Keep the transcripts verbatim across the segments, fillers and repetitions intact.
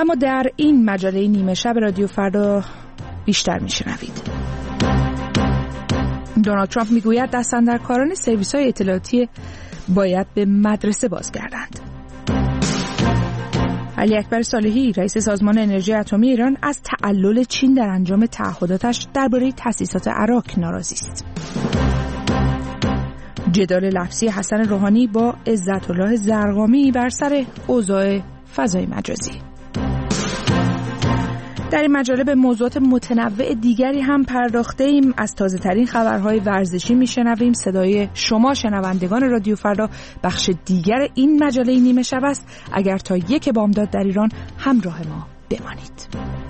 اما در این مجله نیمه شب رادیو فردا بیشتر میشنوید. دونالد ترامپ میگوید دستاندرکاران سرویس‌های اطلاعاتی باید به مدرسه بازگردند. علی اکبر صالحی رئیس سازمان انرژی اتمی ایران از تعلل چین در انجام تعهداتش درباره تأسیسات عراق ناراضی است. جدال لفظی حسن روحانی با عزت الله زرقامی بر سر اوضاع فضای مجازی. در این مجله به موضوعات متنوع دیگری هم پرداخته ایم. از تازه ترین خبرهای ورزشی میشنویم. صدای شما شنوندگان رادیو فردا بخش دیگر این مجله نیمه شب است. اگر تا یک بامداد در ایران همراه ما بمانید.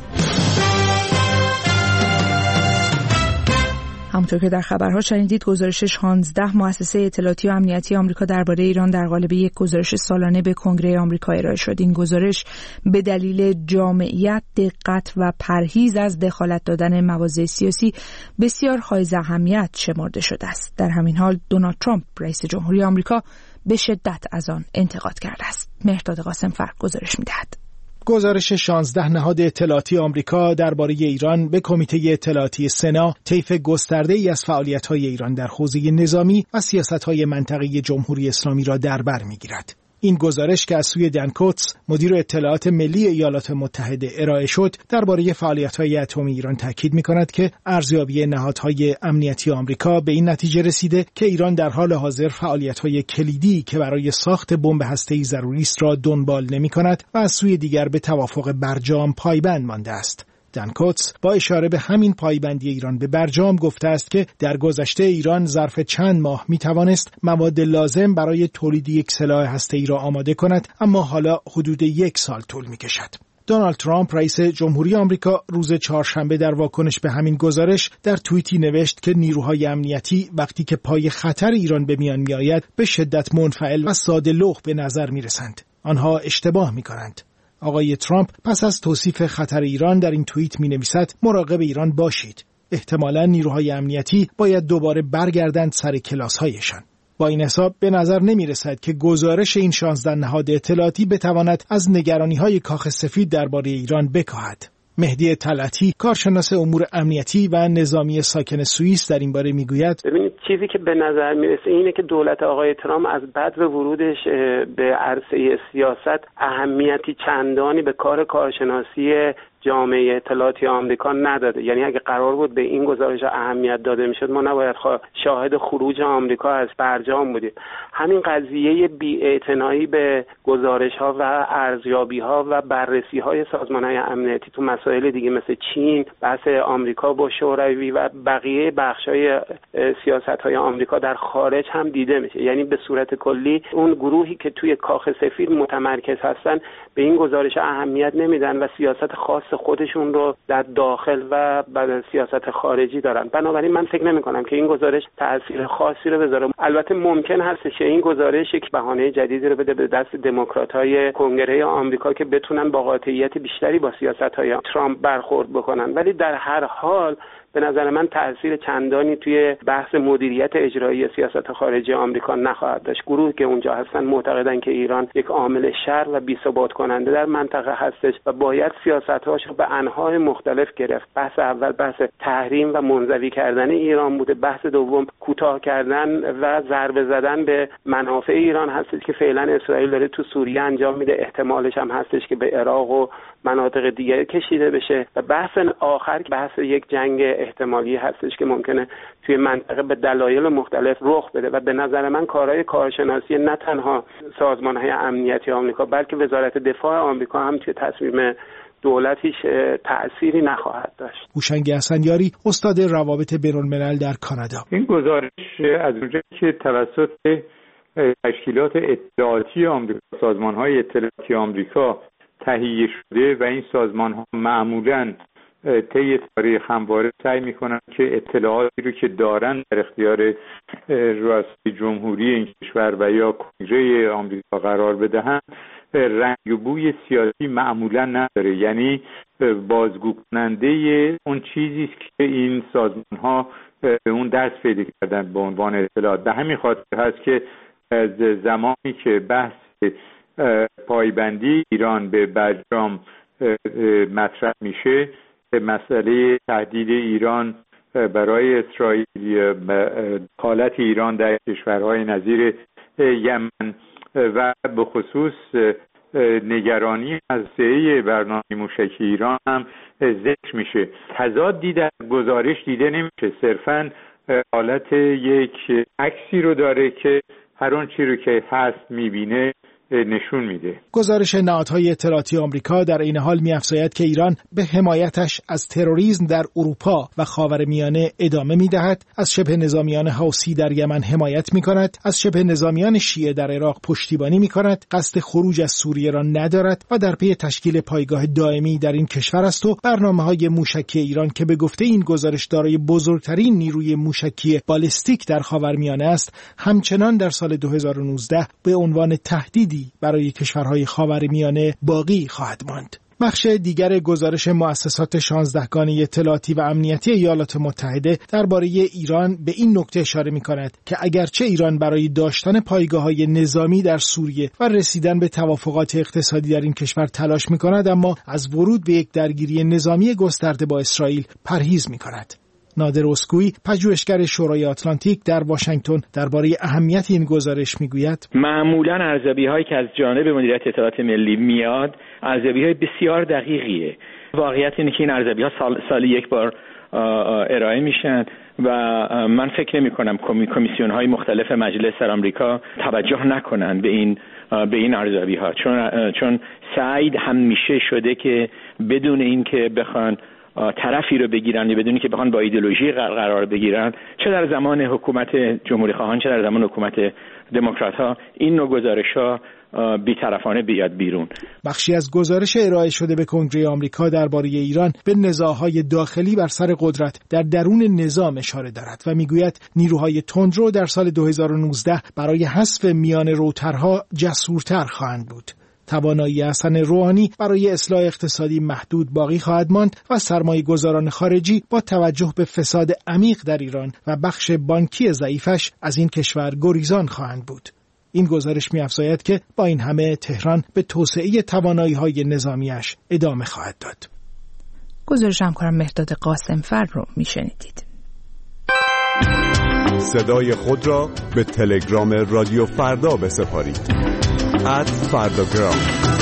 همونطور که در خبرها شنیدید، گزارش شانزده مؤسسه اطلاعاتی و امنیتی آمریکا درباره ایران در قالب یک گزارش سالانه به کنگره آمریکا ارائه شد. این گزارش به دلیل جامعیت، دقت و پرهیز از دخالت دادن مواضع سیاسی بسیار حائز اهمیت شمرده شده است. در همین حال دونالد ترامپ رئیس جمهوری آمریکا به شدت از آن انتقاد کرده است. مهرداد قاسم‌فر گزارش می‌دهد. گزارش شانزده نهاد اطلاعاتی آمریکا درباره ایران به کمیته اطلاعاتی سنا طیف گسترده‌ای از فعالیت‌های ایران در حوزه نظامی و سیاست‌های منطقه‌ای جمهوری اسلامی را در بر می‌گیرد. این گزارش که از سوی دن کوتس مدیر اطلاعات ملی ایالات متحده ارائه شد درباره فعالیت‌های اتمی ایران تاکید می‌کند که ارزیابی نهادهای امنیتی آمریکا به این نتیجه رسیده که ایران در حال حاضر فعالیت‌های کلیدی که برای ساخت بمب هسته‌ای ضروری است را دنبال نمی‌کند و از سوی دیگر به توافق برجام پایبند مانده است. دن کوتس با اشاره به همین پایبندی ایران به برجام گفته است که در گذشته ایران ظرف چند ماه می توانست مواد لازم برای تولید یک سلاح هسته‌ای را آماده کند، اما حالا حدود یک سال طول می کشد. دونالد ترامپ رئیس جمهوری آمریکا روز چهارشنبه در واکنش به همین گزارش در توییتی نوشت که نیروهای امنیتی وقتی که پای خطر ایران به میان می آید به شدت منفعل و ساده لوح به نظر می رسند. آنها اشتباه می کنند. آقای ترامپ پس از توصیف خطر ایران در این توییت می نویسد مراقب ایران باشید. احتمالاً نیروهای امنیتی باید دوباره برگردند سر کلاس‌هایشان. با این حساب به نظر نمی رسد که گزارش این شانزده نهاد اطلاعاتی بتواند از نگرانی‌های کاخ سفید درباره ایران بکاهد. مهدی طلعتی کارشناس امور امنیتی و نظامی ساکن سوئیس در این باره میگوید ببینید چیزی که به نظر میرسه اینه که دولت آقای ترامپ از بعد ورودش به عرصه سیاست اهمیتی چندانی به کار کارشناسی جامعه اطلاعاتی آمریکا نداده. یعنی اگه قرار بود به این گزارش اهمیت داده میشد ما نباید شاهد خروج آمریکا از برجام بودیم. همین قضیه بی‌اعتنایی به گزارش ها و ارزیابی ها و بررسی های سازمان های امنیتی تو مسائل دیگه مثل چین، بحث آمریکا با شوروی و بقیه بخش های سیاست های آمریکا در خارج هم دیده میشه. یعنی به صورت کلی اون گروهی که توی کاخ سفید متمرکز هستن به این گزارش اهمیت نمیدن و سیاست خاص خودشون رو در داخل و بعد سیاست خارجی دارن. بنابراین من فکر نمی کنم که این گزارش تأثیر خاصی رو بذاره. البته ممکن هستش که این گزارش یک بهانه جدیدی رو بده به دست دموکرات‌های کنگره آمریکا که بتونن با قاطعیت بیشتری با سیاست‌های ترامپ برخورد بکنن. ولی در هر حال به نظر من تأثیر چندانی توی بحث مدیریت اجرایی سیاست خارجی آمریکا نخواهد داشت. گروهی که اونجا هستن معتقدن که ایران یک عامل شر و بی‌ثبات کننده در منطقه هستش و باید سیاست‌هاش رو به انواع مختلف گرفت. بحث اول بحث تحریم و منزوی کردن ایران بوده، بحث دوم کوتاه کردن و ضربه زدن به منافع ایران هستش که فعلا اسرائیل داره تو سوریه انجام میده، احتمالش هم هستش که به عراق و مناطق دیگه کشیده بشه و بحث آخر بحث یک جنگ احتمالی هستش که ممکنه توی منطقه به دلایل مختلف رخ بده و به نظر من کارهای کارشناسی نه تنها سازمان‌های امنیتی آمریکا بلکه وزارت دفاع آمریکا هم توی تصمیم دولتیش تأثیری نخواهد داشت. هوشنگ حسنیاری استاد روابط بین‌الملل در کانادا: این گزارش از اونجایی که توسط تشکیلات اطلاعاتی آمریکا، سازمان‌های اطلاعاتی آمریکا تهیه شده و این سازمان‌ها معمولاً طی تاریخ همواره سعی میکنن که اطلاعاتی رو که دارن در اختیار رئاست جمهوری این کشور و یا کنگره آمریکا قرار بدهن، رنگ و بوی سیاسی معمولا نداره. یعنی بازگو کننده اون چیزی است که این سازمان ها به اون دست پیدا کردن به عنوان اطلاعات. به همین خاطر هست که از زمانی که بحث پایبندی ایران به برجام مطرح میشه، مسئله تهدید ایران برای اسرائیل، حالت ایران در کشورهای نظیر یمن و به خصوص نگرانی از هسته برنامه موشکی ایران هم ذکر میشه. تضادی در گزارش دیده نمیشه، صرفاً حالت یک عکسی رو داره که هر اون چی رو که هست میبینه نشون میده. گزارش نهادهای اطلاعاتی آمریکا در این حال می‌افزاید که ایران به حمایتش از تروریسم در اروپا و خاورمیانه ادامه می‌دهد، از شبه نظامیان حوثی در یمن حمایت می‌کند، از شبه نظامیان شیعه در عراق پشتیبانی می‌کند، قصد خروج از سوریه را ندارد و در پی تشکیل پایگاه دائمی در این کشور است و برنامه‌های موشکی ایران که به گفته این گزارش دارای بزرگترین نیروی موشکی بالستیک در خاورمیانه است، همچنان در سال دو هزار و نوزده به عنوان تهدیدی برای کشورهای خاورمیانه باقی خواهد ماند. بخش دیگر گزارش مؤسسات شانزدهگانه اطلاعاتی و امنیتی ایالات متحده درباره ایران به این نکته اشاره می‌کند که اگرچه ایران برای داشتن پایگاه‌های نظامی در سوریه و رسیدن به توافقات اقتصادی در این کشور تلاش می‌کند، اما از ورود به یک درگیری نظامی گسترده با اسرائیل پرهیز می‌کند. نادر اسکوئی، پژوهشگر شورای آتلانتیک در واشنگتن، درباره اهمیت این گزارش میگوید: معمولاً ارزیابی‌هایی که از جانب مدیریت اطلاعات ملی میاد، ارزیابی‌های بسیار دقیقیه. واقعیت اینه که این ارزیابی‌ها سال سالی یک بار ارائه میشن و من فکر نمی‌کنم کمیسیون‌های مختلف مجلس در آمریکا توجه نکنن به این به این ارزیابی‌ها، چون چون سعی همیشه شده که بدون اینکه بخوان طرفی رو بگیرن یا بدونی که بخوان با ایدئولوژی قرار بگیرن، چه در زمان حکومت جمهوری خواهان چه در زمان حکومت دموکرات ها، این نوع گزارش‌ها بی‌طرفانه بیاد بیرون. بخشی از گزارش ارائه شده به کنگره آمریکا درباره ایران به نزاع‌های داخلی بر سر قدرت در درون نظام اشاره دارد و میگوید نیروهای تندرو در سال دو هزار و نوزده برای حذف میان روترها جسورتر خواهند بود. توانایی حسن روحانی برای اصلاح اقتصادی محدود باقی خواهد ماند و سرمایه گذاران خارجی با توجه به فساد عمیق در ایران و بخش بانکی ضعیفش از این کشور گریزان خواهند بود. این گزارش می‌افزاید که با این همه تهران به توسعه توانایی‌های نظامیش ادامه خواهد داد. گزارش همکارم مهرداد قاسمفر رو میشنیدید. صدای خود را به تلگرام رادیو فردا بسپارید. ات فرداگرام.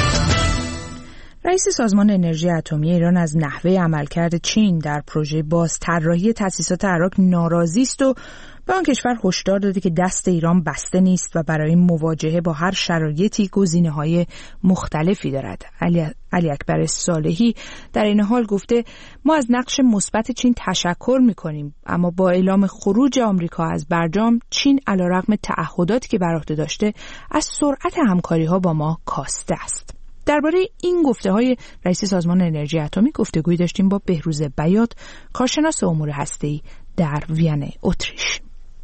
رئیس سازمان انرژی اتمی ایران از نحوه عملکرد چین در پروژه بازطراحی تأسیسات عراق ناراضی است و به آن کشور هشدار داده که دست ایران بسته نیست و برای مواجهه با هر شرایطی گزینه‌های مختلفی دارد. علی, علی اکبر صالحی در این حال گفته ما از نقش مثبت چین تشکر می‌کنیم، اما با اعلام خروج آمریکا از برجام، چین علیرغم تعهداتی که بر عهده داشته از سرعت همکاری‌ها با ما کاسته است. درباره این گفته‌های رئیس سازمان انرژی اتمی گفتگویی داشتیم با بهروز بیات، کارشناس امور هسته‌ای در وین، اتریش.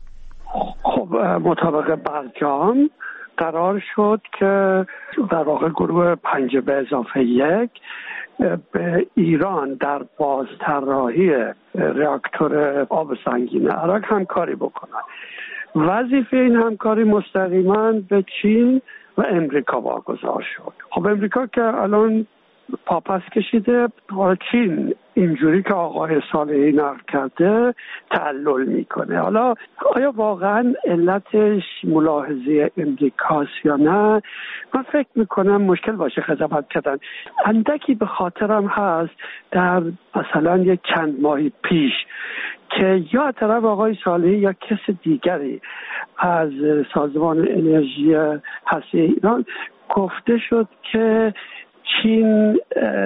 خب مطابق برجام قرار شد که در واقع گروه پنج به اضافه یک به ایران در بازطراحی راکتور آب سنگین عراق همکاری بکنن. وظیفه این همکاری مستقیما به چین و امریکا واگذار شد. خب امریکا که الان پاپس کشیده، چین اینجوری که آقای صالحی نقل کرده تعلل میکنه. حالا آیا واقعا علتش ملاحظه امریکاست یا نه؟ من فکر میکنم مشکل باشه خدمت کردن. اندکی به خاطرم هست در مثلا یک چند ماهی پیش که یا طرف آقای صالحی یا کس دیگری از سازمان انرژی هسته ایران گفته شد که چین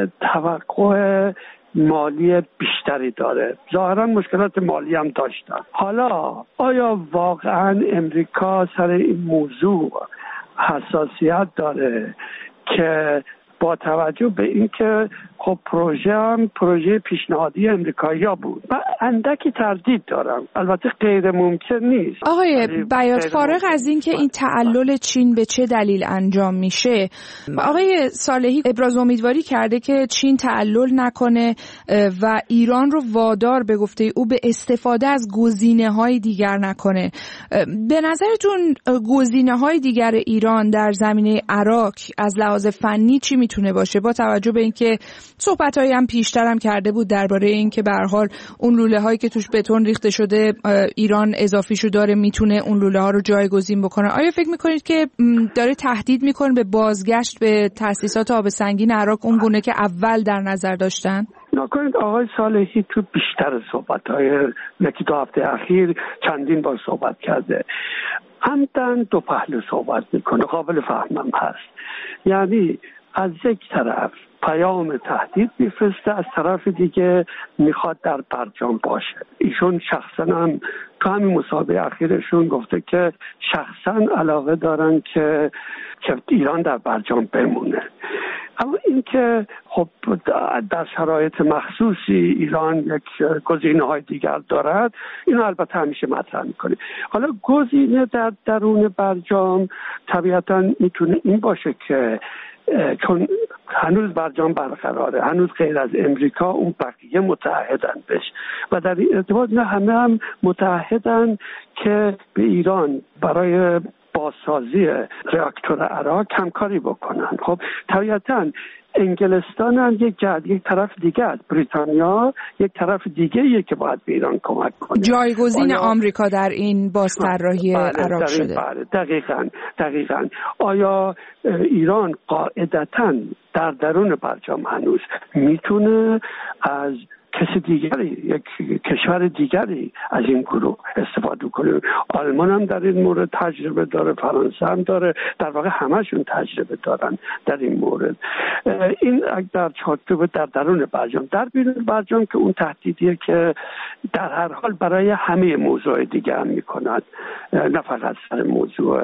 توقع مالی بیشتری داره. ظاهرا مشکلات مالی هم داشتن. حالا آیا واقعا امریکا سر این موضوع حساسیت داره که با توجه به اینکه خب پروژه هم پروژه پیشنهادی امریکایی‌ها بود، من اندکی تردید دارم. البته غیر ممکن نیست. آقای بیات، فارغ از اینکه این تعلل چین به چه دلیل انجام میشه، آقای صالحی ابراز امیدواری کرده که چین تعلل نکنه و ایران رو وادار به گفته او به استفاده از گزینه‌های دیگر نکنه. به نظرتون گزینه‌های دیگر ایران در زمینه عراق از لحاظ فنی چی میتونه باشه، با توجه به اینکه صحبتایی هم پیشتر هم کرده بود درباره اینکه به هر حال اون لوله هایی که توش بتون ریخته شده ایران اضافیشو داره میتونه اون لوله ها رو جایگزین بکنه. آیا فکر میکنید که داره تهدید میکنه به بازگشت به تأسیسات آب سنگین عراق اون گونه که اول در نظر داشتن؟ نکنید آقای صالحی تو بیشتر صحبت‌های یکی دو هفته اخیر چندین بار صحبت کرده، عمدن دو پهلو صحبت میکنه، قابل فهمم هست. یعنی از یک طرف پیام تهدید میفرسته، از طرف دیگه میخواد در برجام باشه. ایشون شخصا هم تو همین مصاحبه اخیرشون گفته که شخصا علاقه دارن که که ایران در برجام بمونه. اما اینکه خب در شرایط مخصوصی ایران یک گزینه‌های دیگر دارد، اینو البته همیشه مطرح میکنه. حالا گزینه در درون برجام طبیعتا میتونه این باشه که چون هنوز برجام برقراره، هنوز غیر از امریکا اون بقیه متحدن بش و در این ارتباط نه همه هم متحدن که به ایران برای بازسازی راکتور عراق همکاری بکنن. خب طبیعتاً انگلستان هم یک جهت، یک طرف دیگه است، بریتانیا یک طرف دیگه ایه که باید به ایران کمک کنه. جایگزین آمریکا در این بازطراحی عراق شده. بله دقیقاً دقیقاً. آیا ایران قاعدتاً در درون برجام هنوز میتونه از کسی دیگری، یک کشور دیگری از این گروه استفاده کنه؟ آلمان هم در این مورد تجربه داره، فرانسه هم داره، در واقع همشون تجربه دارن در این مورد. این در چارچوب در درون برجام. در بیرون برجام که اون تهدیدیه که در هر حال برای همه موضوع دیگه هم میکنند، نه فقط سر موضوع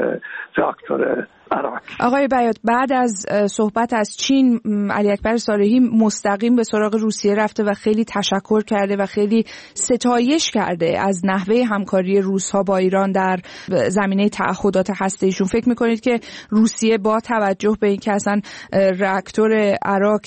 راکتور عراق. آقای بیات، بعد از صحبت از چین، علی اکبر صالحی مستقیم به سراغ روسیه رفته و خیلی تشکر کرده و خیلی ستایش کرده از نحوه همکاری روس‌ها با ایران در زمینه تعهدات هسته‌ایشون. فکر می‌کنید که روسیه با توجه به اینکه اصلا راکتور عراق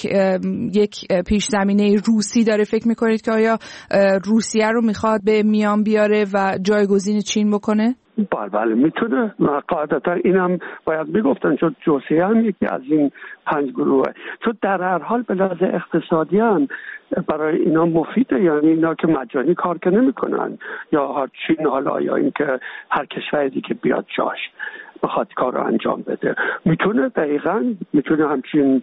یک پیش زمینه روسی داره، فکر می‌کنید که آیا روسیه رو می‌خواد به میان بیاره و جایگزین چین بکنه؟ بله بله میتونه. قاعدتا اینم باید میگفتن، چون جوسیه هم یکی از این پنج گروه، چون در هر حال به لحاظ اقتصادی هم برای اینا مفیده. یعنی اینا که مجانی کار که نمی کنن، یا چین حالا یا اینکه هر کشور دیگه بیاد جاش بخواد کار رو انجام بده، میتونه دقیقاً میتونه همچین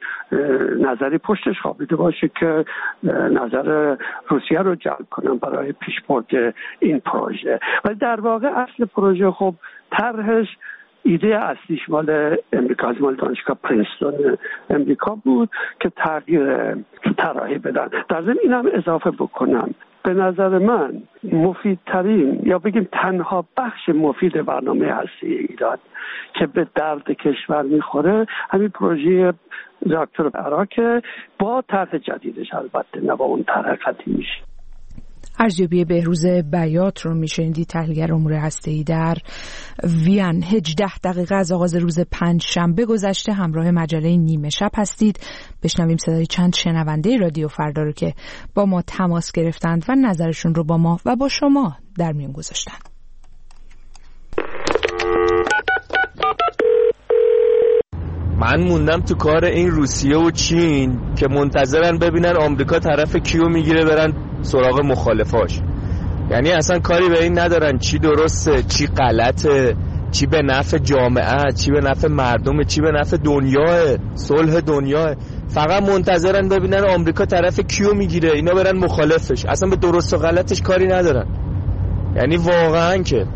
نظری پشتش خوابیده باشه که نظر روسیه رو جلب کنن برای پیشبرد این پروژه. ولی در واقع اصل پروژه خب طرحش، ایده اصلیش مال امریکا، از مال دانشگاه پرینستون امریکا بود که تغییر طراحی بدن. در ضمن اینم اضافه بکنم، به نظر من مفیدترین یا بگیم تنها بخش مفید برنامه هسته ایران که به درد کشور میخوره همین پروژه راکتور عراق با طرح جدیدش، البته نه با اون طرح قدیمیش. ارزیابی بهروز بیات رو میشنیدید، تحلیلگر امور هسته‌ای در وین. هجده دقیقه از آغاز روز پنج شنبه گذشته، همراه مجله نیمه شب هستید. بشنویم صدای چند شنونده رادیو فردا رو که با ما تماس گرفتند و نظرشون رو با ما و با شما در میون گذاشتن. من موندم تو کار این روسیه و چین که منتظرن ببینن آمریکا طرف کیو میگیره برن سراغ مخالفاش. یعنی اصلا کاری به این ندارن چی درسته، چی غلطه، چی به نفع جامعه، چی به نفع مردم، چی به نفع دنیاه، صلح دنیاه. فقط منتظرن ببینن آمریکا طرف کیو میگیره اینا برن مخالفش. اصلا به درست و غلطش کاری ندارن. یعنی واقعا که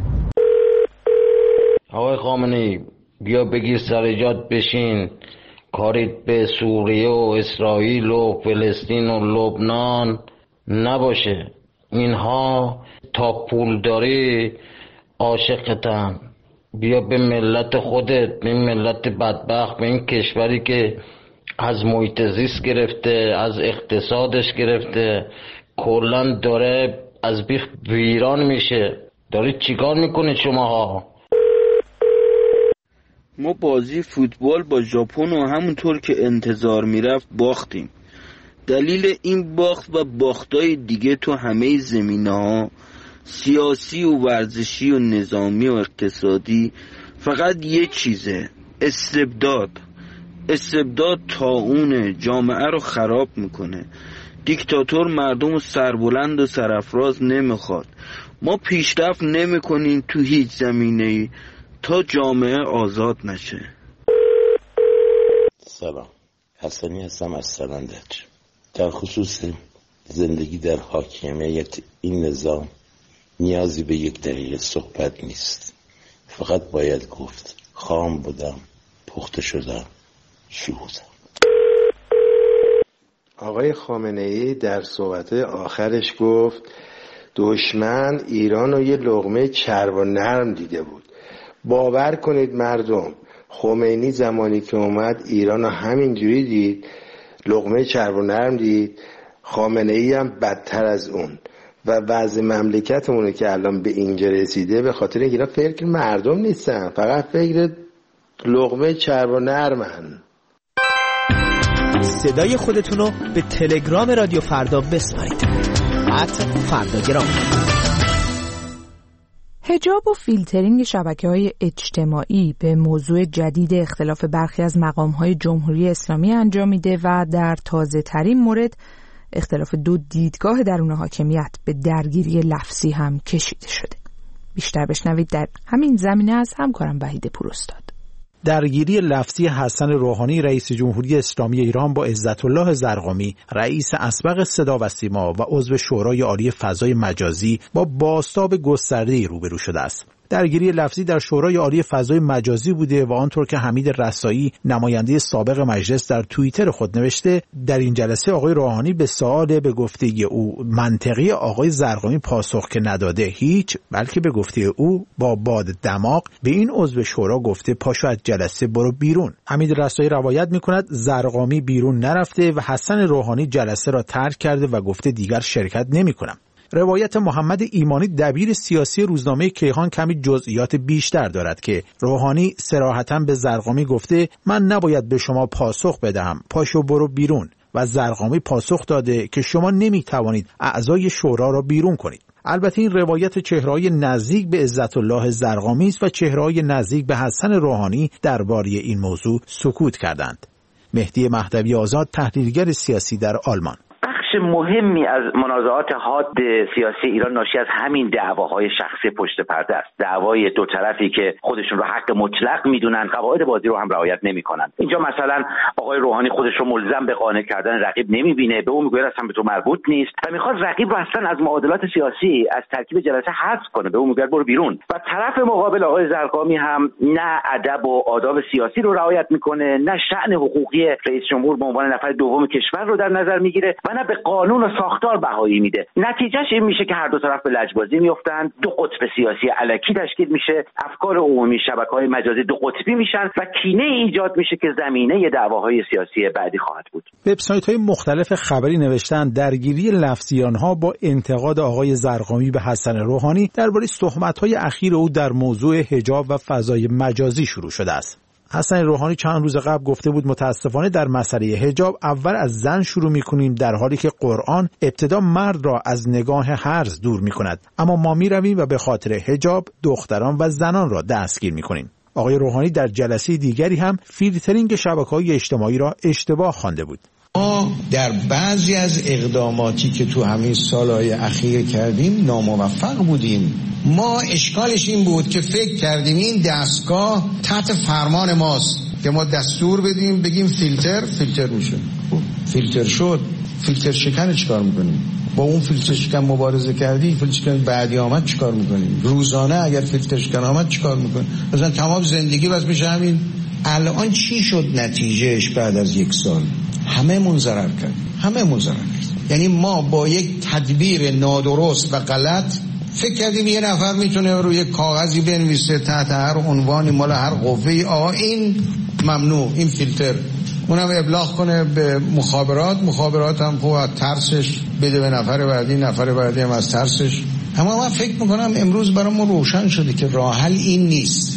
آقای خامنه‌ای بیا بگیر سر جات بشین، کاریت به سوریه و اسرائیل و فلسطین و لبنان نباشه. اینها تا پول داری عاشقتن. بیا به ملت خودت، به ملت بدبخت، به این کشوری که از محیط زیست گرفته، از اقتصادش گرفته، کلن داره از بیخ ویران میشه. دارید چیکار میکنید شماها؟ ما بازی فوتبال با ژاپن و همونطور که انتظار میرفت باختیم. دلیل این باخت و باختای دیگه تو همه زمینه‌ها، سیاسی و ورزشی و نظامی و اقتصادی، فقط یه چیزه: استبداد. استبداد طاعون جامعه رو خراب میکنه. دیکتاتور مردم سربلند و سرافراز نمیخواد. ما پیشرفت نمیکنیم تو هیچ زمینه‌ای تا جامعه آزاد نشه. سلام، حسنی هستم از سرندج. در خصوص زندگی در حاکمیت این نظام نیازی به یک دقیقه صحبت نیست، فقط باید گفت خام بودم، پخته شدم، شهودم. آقای خامنه‌ای در صحبت آخرش گفت دشمن ایران رو یه لقمه چرب و نرم دیده بود. باور کنید مردم، خمینی زمانی که اومد ایران رو همینجوری دید، لقمه چرب و نرم دید. خامنه‌ای هم بدتر از اون. و وضع مملکتمونه که الان به اینجا رسیده به خاطر اینکه اینا فکر مردم نیستن، فقط فکر لقمه چرب و نرمن. صدای خودتونو به تلگرام رادیو فردا بسپارید. ات فرداگرام. حجاب و فیلترینگ شبکه‌های اجتماعی به موضوع جدید اختلاف برخی از مقام‌های جمهوری اسلامی انجام میده و در تازه‌ترین مورد اختلاف دو دیدگاه درون حاکمیت به درگیری لفظی هم کشیده شده. بیشتر بشنوید در همین زمینه از همکارم وحید پوراستاد. درگیری لفظی حسن روحانی رئیس جمهوری اسلامی ایران با عزت‌الله زرقامی رئیس اسبق صدا و سیما و عضو شورای عالی فضای مجازی با بازتاب گسترده‌ای روبرو شده است. درگیری لفظی در شورای عالی فضای مجازی بوده و آنطور که حمید رسایی نماینده سابق مجلس در توییتر خود نوشته، در این جلسه آقای روحانی به سوال به گفته او منطقی آقای زرقامی پاسخ که نداده هیچ، بلکه به گفته او با باد دماغ به این عضو شورا گفته پاشو از جلسه برو بیرون. حمید رسایی روایت می‌کند زرقامی بیرون نرفته و حسن روحانی جلسه را ترک کرده و گفته دیگر شرکت نمی‌کنم. روایت محمد ایمانی دبیر سیاسی روزنامه کیهان کمی جزئیات بیشتر دارد که روحانی صراحتاً به زرقامی گفته من نباید به شما پاسخ بدهم، پاشو برو بیرون، و زرقامی پاسخ داده که شما نمیتوانید اعضای شورا را بیرون کنید. البته این روایت چهره‌های نزدیک به عزت‌الله زرقامی است و چهره‌های نزدیک به حسن روحانی درباره این موضوع سکوت کردند. مهدی مهدوی آزاد، تحلیلگر سیاسی در آلمان: بخش مهمی از منازعات حاد سیاسی ایران ناشی از همین دعواهای شخصی پشت پرده است. دعوای دو طرفی که خودشون رو حق مطلق میدونن، قواعد بازی رو هم رعایت نمیکنن. اینجا مثلا آقای روحانی خودش رو ملزم به قانع کردن رقیب نمیبینه، به اون میگه اصلا به تو مربوط نیست و میخواد رقیب رو اصلا از معادلات سیاسی از ترکیب جلسه حذف کنه، به اون میگه برو بیرون. و طرف مقابل آقای زرقامی هم نه ادب و آداب سیاسی رو رعایت میکنه، نه شأن حقوقی رئیس جمهور به عنوان نفر دوم کشور رو در نظر میگیره و نه به قانون و ساختار بهایی میده. نتیجهش این میشه که هر دو طرف به لجبازی میافتند، دو قطب سیاسی الکی تشکیل میشه، افکار عمومی شبکه‌های مجازی دو قطبی میشن و کینه ایجاد میشه که زمینه دعواهای سیاسی بعدی خواهد بود. وبسایت‌های مختلف خبری نوشتن درگیری لفظی آنها با انتقاد آقای زرقامی به حسن روحانی درباره تهمت‌های اخیر او در موضوع حجاب و فضای مجازی شروع شده است. حسن روحانی چند روز قبل گفته بود متاسفانه در مسئله حجاب اول از زن شروع می‌کنیم، در حالی که قرآن ابتدا مرد را از نگاه هرز دور می‌کند، اما ما می‌رویم و به خاطر حجاب دختران و زنان را دستگیر می‌کنیم. آقای روحانی در جلسه دیگری هم فیلترینگ شبکه‌های اجتماعی را اشتباه خوانده بود. ما در بعضی از اقداماتی که تو همین سالهای اخیر کردیم ناموفق بودیم. ما اشکالش این بود که فکر کردیم این دستگاه تحت فرمان ماست که ما دستور بدیم بگیم فیلتر فیلتر میشه. فیلتر شد، فیلتر شکن چیکار میکنیم؟ با اون فیلتر شکن مبارزه کردی، فیلتر شکن بعدی آمد چیکار میکنیم؟ روزانه اگر فیلتر شکن آمد چیکار میکنیم؟ مثلا تمام زندگی بس میشه همین. الان چی شد نتیجهش بعد از یک سال؟ همه من ضرر کرد، همه من ضرر کرد. یعنی ما با یک تدبیر نادرست و غلط فکر کردیم یه نفر میتونه روی کاغذی بنویسه تحت هر عنوانی مال هر قوه‌ای آقا این ممنوع، این فیلتر، اونم ابلاغ کنه به مخابرات، مخابرات هم خوب از ترسش بده به نفر بعدی، نفر بعدی هم از ترسش. اما من فکر میکنم امروز برای ما روشن شده که راه حل این نیست.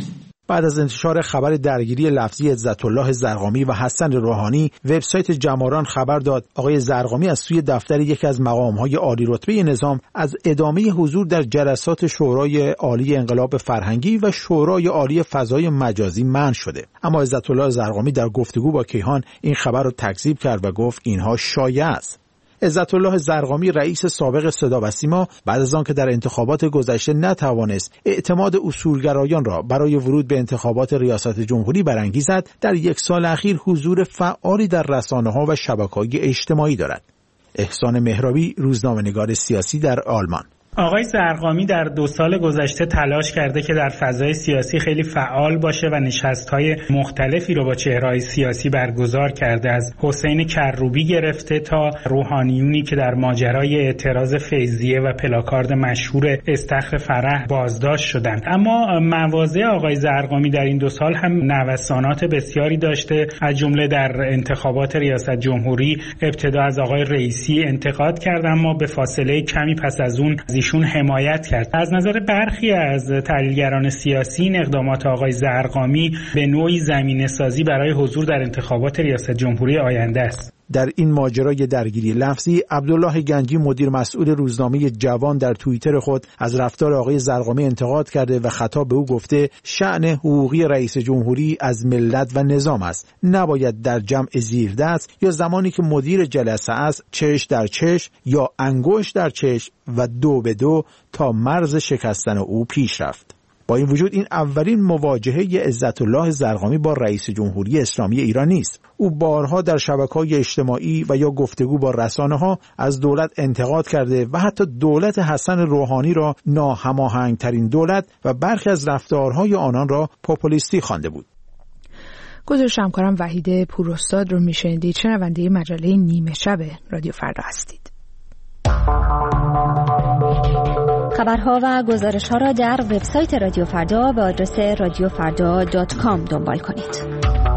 بعد از انتشار خبر درگیری لفظی عزت‌الله زرقامی و حسن روحانی، وبسایت جماران خبر داد آقای زرقامی از سوی دفتر یکی از مقام‌های عالی رتبه نظام از ادامه حضور در جلسات شورای عالی انقلاب فرهنگی و شورای عالی فضای مجازی منع شده. اما عزت‌الله زرقامی در گفتگو با کیهان این خبر را تکذیب کرد و گفت اینها شایعه است. عزت‌الله زرقامی رئیس سابق صدا و سیما بعد از آن که در انتخابات گذشته نتوانست اعتماد اصولگرایان را برای ورود به انتخابات ریاست جمهوری برانگیزد، در یک سال اخیر حضور فعالی در رسانه‌ها و شبکه‌های اجتماعی دارد. احسان مهرابی، روزنامه‌نگار سیاسی در آلمان. آقای زرقامی در دو سال گذشته تلاش کرده که در فضای سیاسی خیلی فعال باشه و نشست‌های مختلفی رو با چهره‌های سیاسی برگزار کرده، از حسین کروبی گرفته تا روحانیونی که در ماجرای اعتراض فیضیه و پلاکارد مشهور استخر فرح بازداشت شدند. اما مواضع آقای زرقامی در این دو سال هم نوسانات بسیاری داشته، از جمله در انتخابات ریاست جمهوری ابتدا از آقای رئیسی انتقاد کرد، اما به فاصله کمی پس از اون ایشون حمایت کرد. از نظر برخی از تحلیلگران سیاسی این اقدامات آقای زرقامی به نوعی زمینه‌سازی برای حضور در انتخابات ریاست جمهوری آینده است. در این ماجرای درگیری لفظی، عبدالله گنجی مدیر مسئول روزنامه جوان در توییتر خود از رفتار آقای زرقامی انتقاد کرده و خطاب به او گفته شأن حقوقی رئیس جمهوری از ملت و نظام است، نباید در جمع زیردست یا زمانی که مدیر جلسه است چش در چش یا انگشت در چش و دو به دو تا مرز شکستن او پیش رفت. با این وجود این اولین مواجهه عزت‌الله زرقامی با رئیس جمهوری اسلامی ایران نیست. او بارها در شبکه‌های اجتماعی و یا گفتگو با رسانه‌ها از دولت انتقاد کرده و حتی دولت حسن روحانی را ناهماهنگ‌ترین دولت و برخی از رفتارهای آنان را پوپولیستی خوانده بود. گزارش همکارم وحید پوراستاد رو میشنیدید. شنونده مجله نیمه شب رادیو فردا هستید. خبرها و گزارش‌ها را در وبسایت رادیو فردا به آدرس رادیو فردا دات کام دنبال کنید.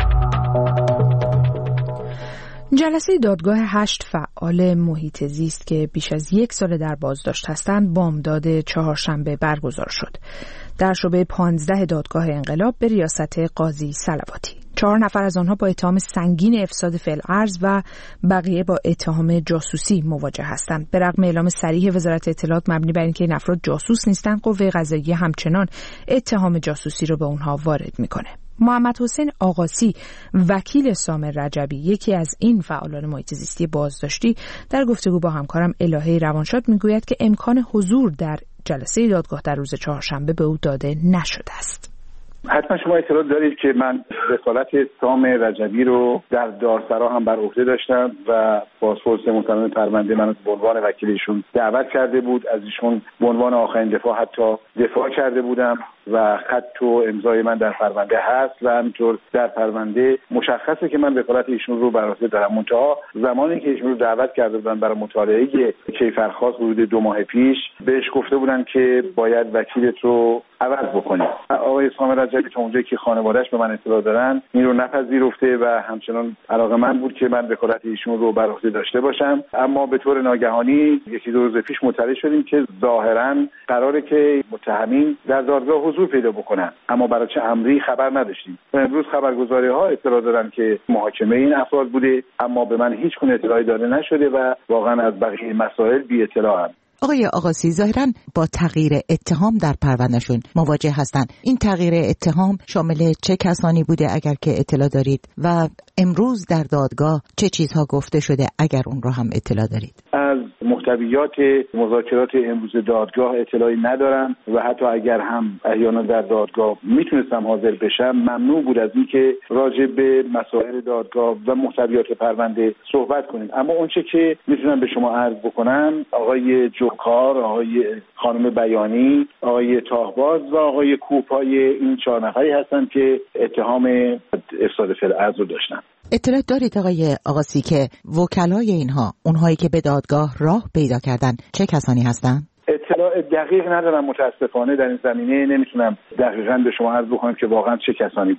جلسه دادگاه هشت فعال محیط زیست که بیش از یک سال در بازداشت هستند بامداد چهارشنبه برگزار شد. در شعبه پانزده دادگاه انقلاب به ریاست قاضی صلواتی. چهار نفر از آنها با اتهام سنگین افساد فی‌الارض و بقیه با اتهام جاسوسی مواجه هستند. به رغم اعلام صریح وزارت اطلاعات مبنی بر اینکه این افراد جاسوس نیستند، قوه قضاییه همچنان اتهام جاسوسی را به اونها وارد میکنه. محمد حسین آقاسی، وکیل سامر رجبی، یکی از این فعالان محیط زیستی بازداشتی، در گفتگو با همکارم الهه روانشاد میگوید که امکان حضور در جلسه دادگاه در روز چهارشنبه به او داده نشده است. حتما شما اطلاع دارید که من وکالت سام رجبی رو در دارسرا هم بر عهده داشتم و بازپرس محترم پرونده من به عنوان وکیل ایشون دعوت کرده بود. از ایشون به عنوان آخرین دفاع حتی دفاع کرده بودم و خط و امضای من در پرونده هست و همینطور در پرونده مشخصه که من وکالت ایشون رو بر عهده دارم. منتها زمانی که ایشون رو دعوت کرده بودن برای مطالعه کیفرخواست حدود دو ماه پیش، بهش گفته بودن که باید وکیلت رو عوض بکنید. آقای سام رجبی تا اونجایی که خانواده‌اش به من اطلاع دارن این رو نپذیرفته و همچنان علاقه‌مند بود که من وکالت ایشون رو بر عهده داشته باشم. اما به طور ناگهانی یکی دو روز پیش مطلع شدیم که ظاهراً قراره که متهمین در دادگاه حضور پیدا بکنن، اما برای چه امری خبر نداشتیم. امروز خبرگزاری‌ها اطلاع دادن که محاکمه این افراد بوده، اما به من هیچ گونه اطلاعی داده نشده و واقعاً از بقیه مسائل بی اطلاعم. آقای آقاسی، ظاهراً با تغییر اتهام در پروندهشون مواجه هستند. این تغییر اتهام شامل چه کسانی بوده اگر که اطلاع دارید و امروز در دادگاه چه چیزها گفته شده اگر اون رو هم اطلاع دارید؟ از محتویات مذاکرات امروز دادگاه اطلاعی ندارم و حتی اگر هم احیانا در دادگاه میتونستم حاضر بشم، ممنوع بود از اینکه راجع به مسائل دادگاه و محتویات پرونده صحبت کنیم. اما اونچه که میتونم به شما عرض بکنم، آقای جوکار، آقای خانم بیانی، آقای تاهباز و آقای کوپای این چهار نفری هستند که اتهام افساد فی‌الارض رو داشتن. اطلاع دارید آقای آقاسی که وکلای اینها، اونهایی که به دادگاه راه پیدا کردن، چه کسانی هستند؟ اطلاع دقیق ندارم متاسفانه، در این زمینه نمیتونم دقیقاً به شما عرض بکنم که واقعا چه کسانی بودن.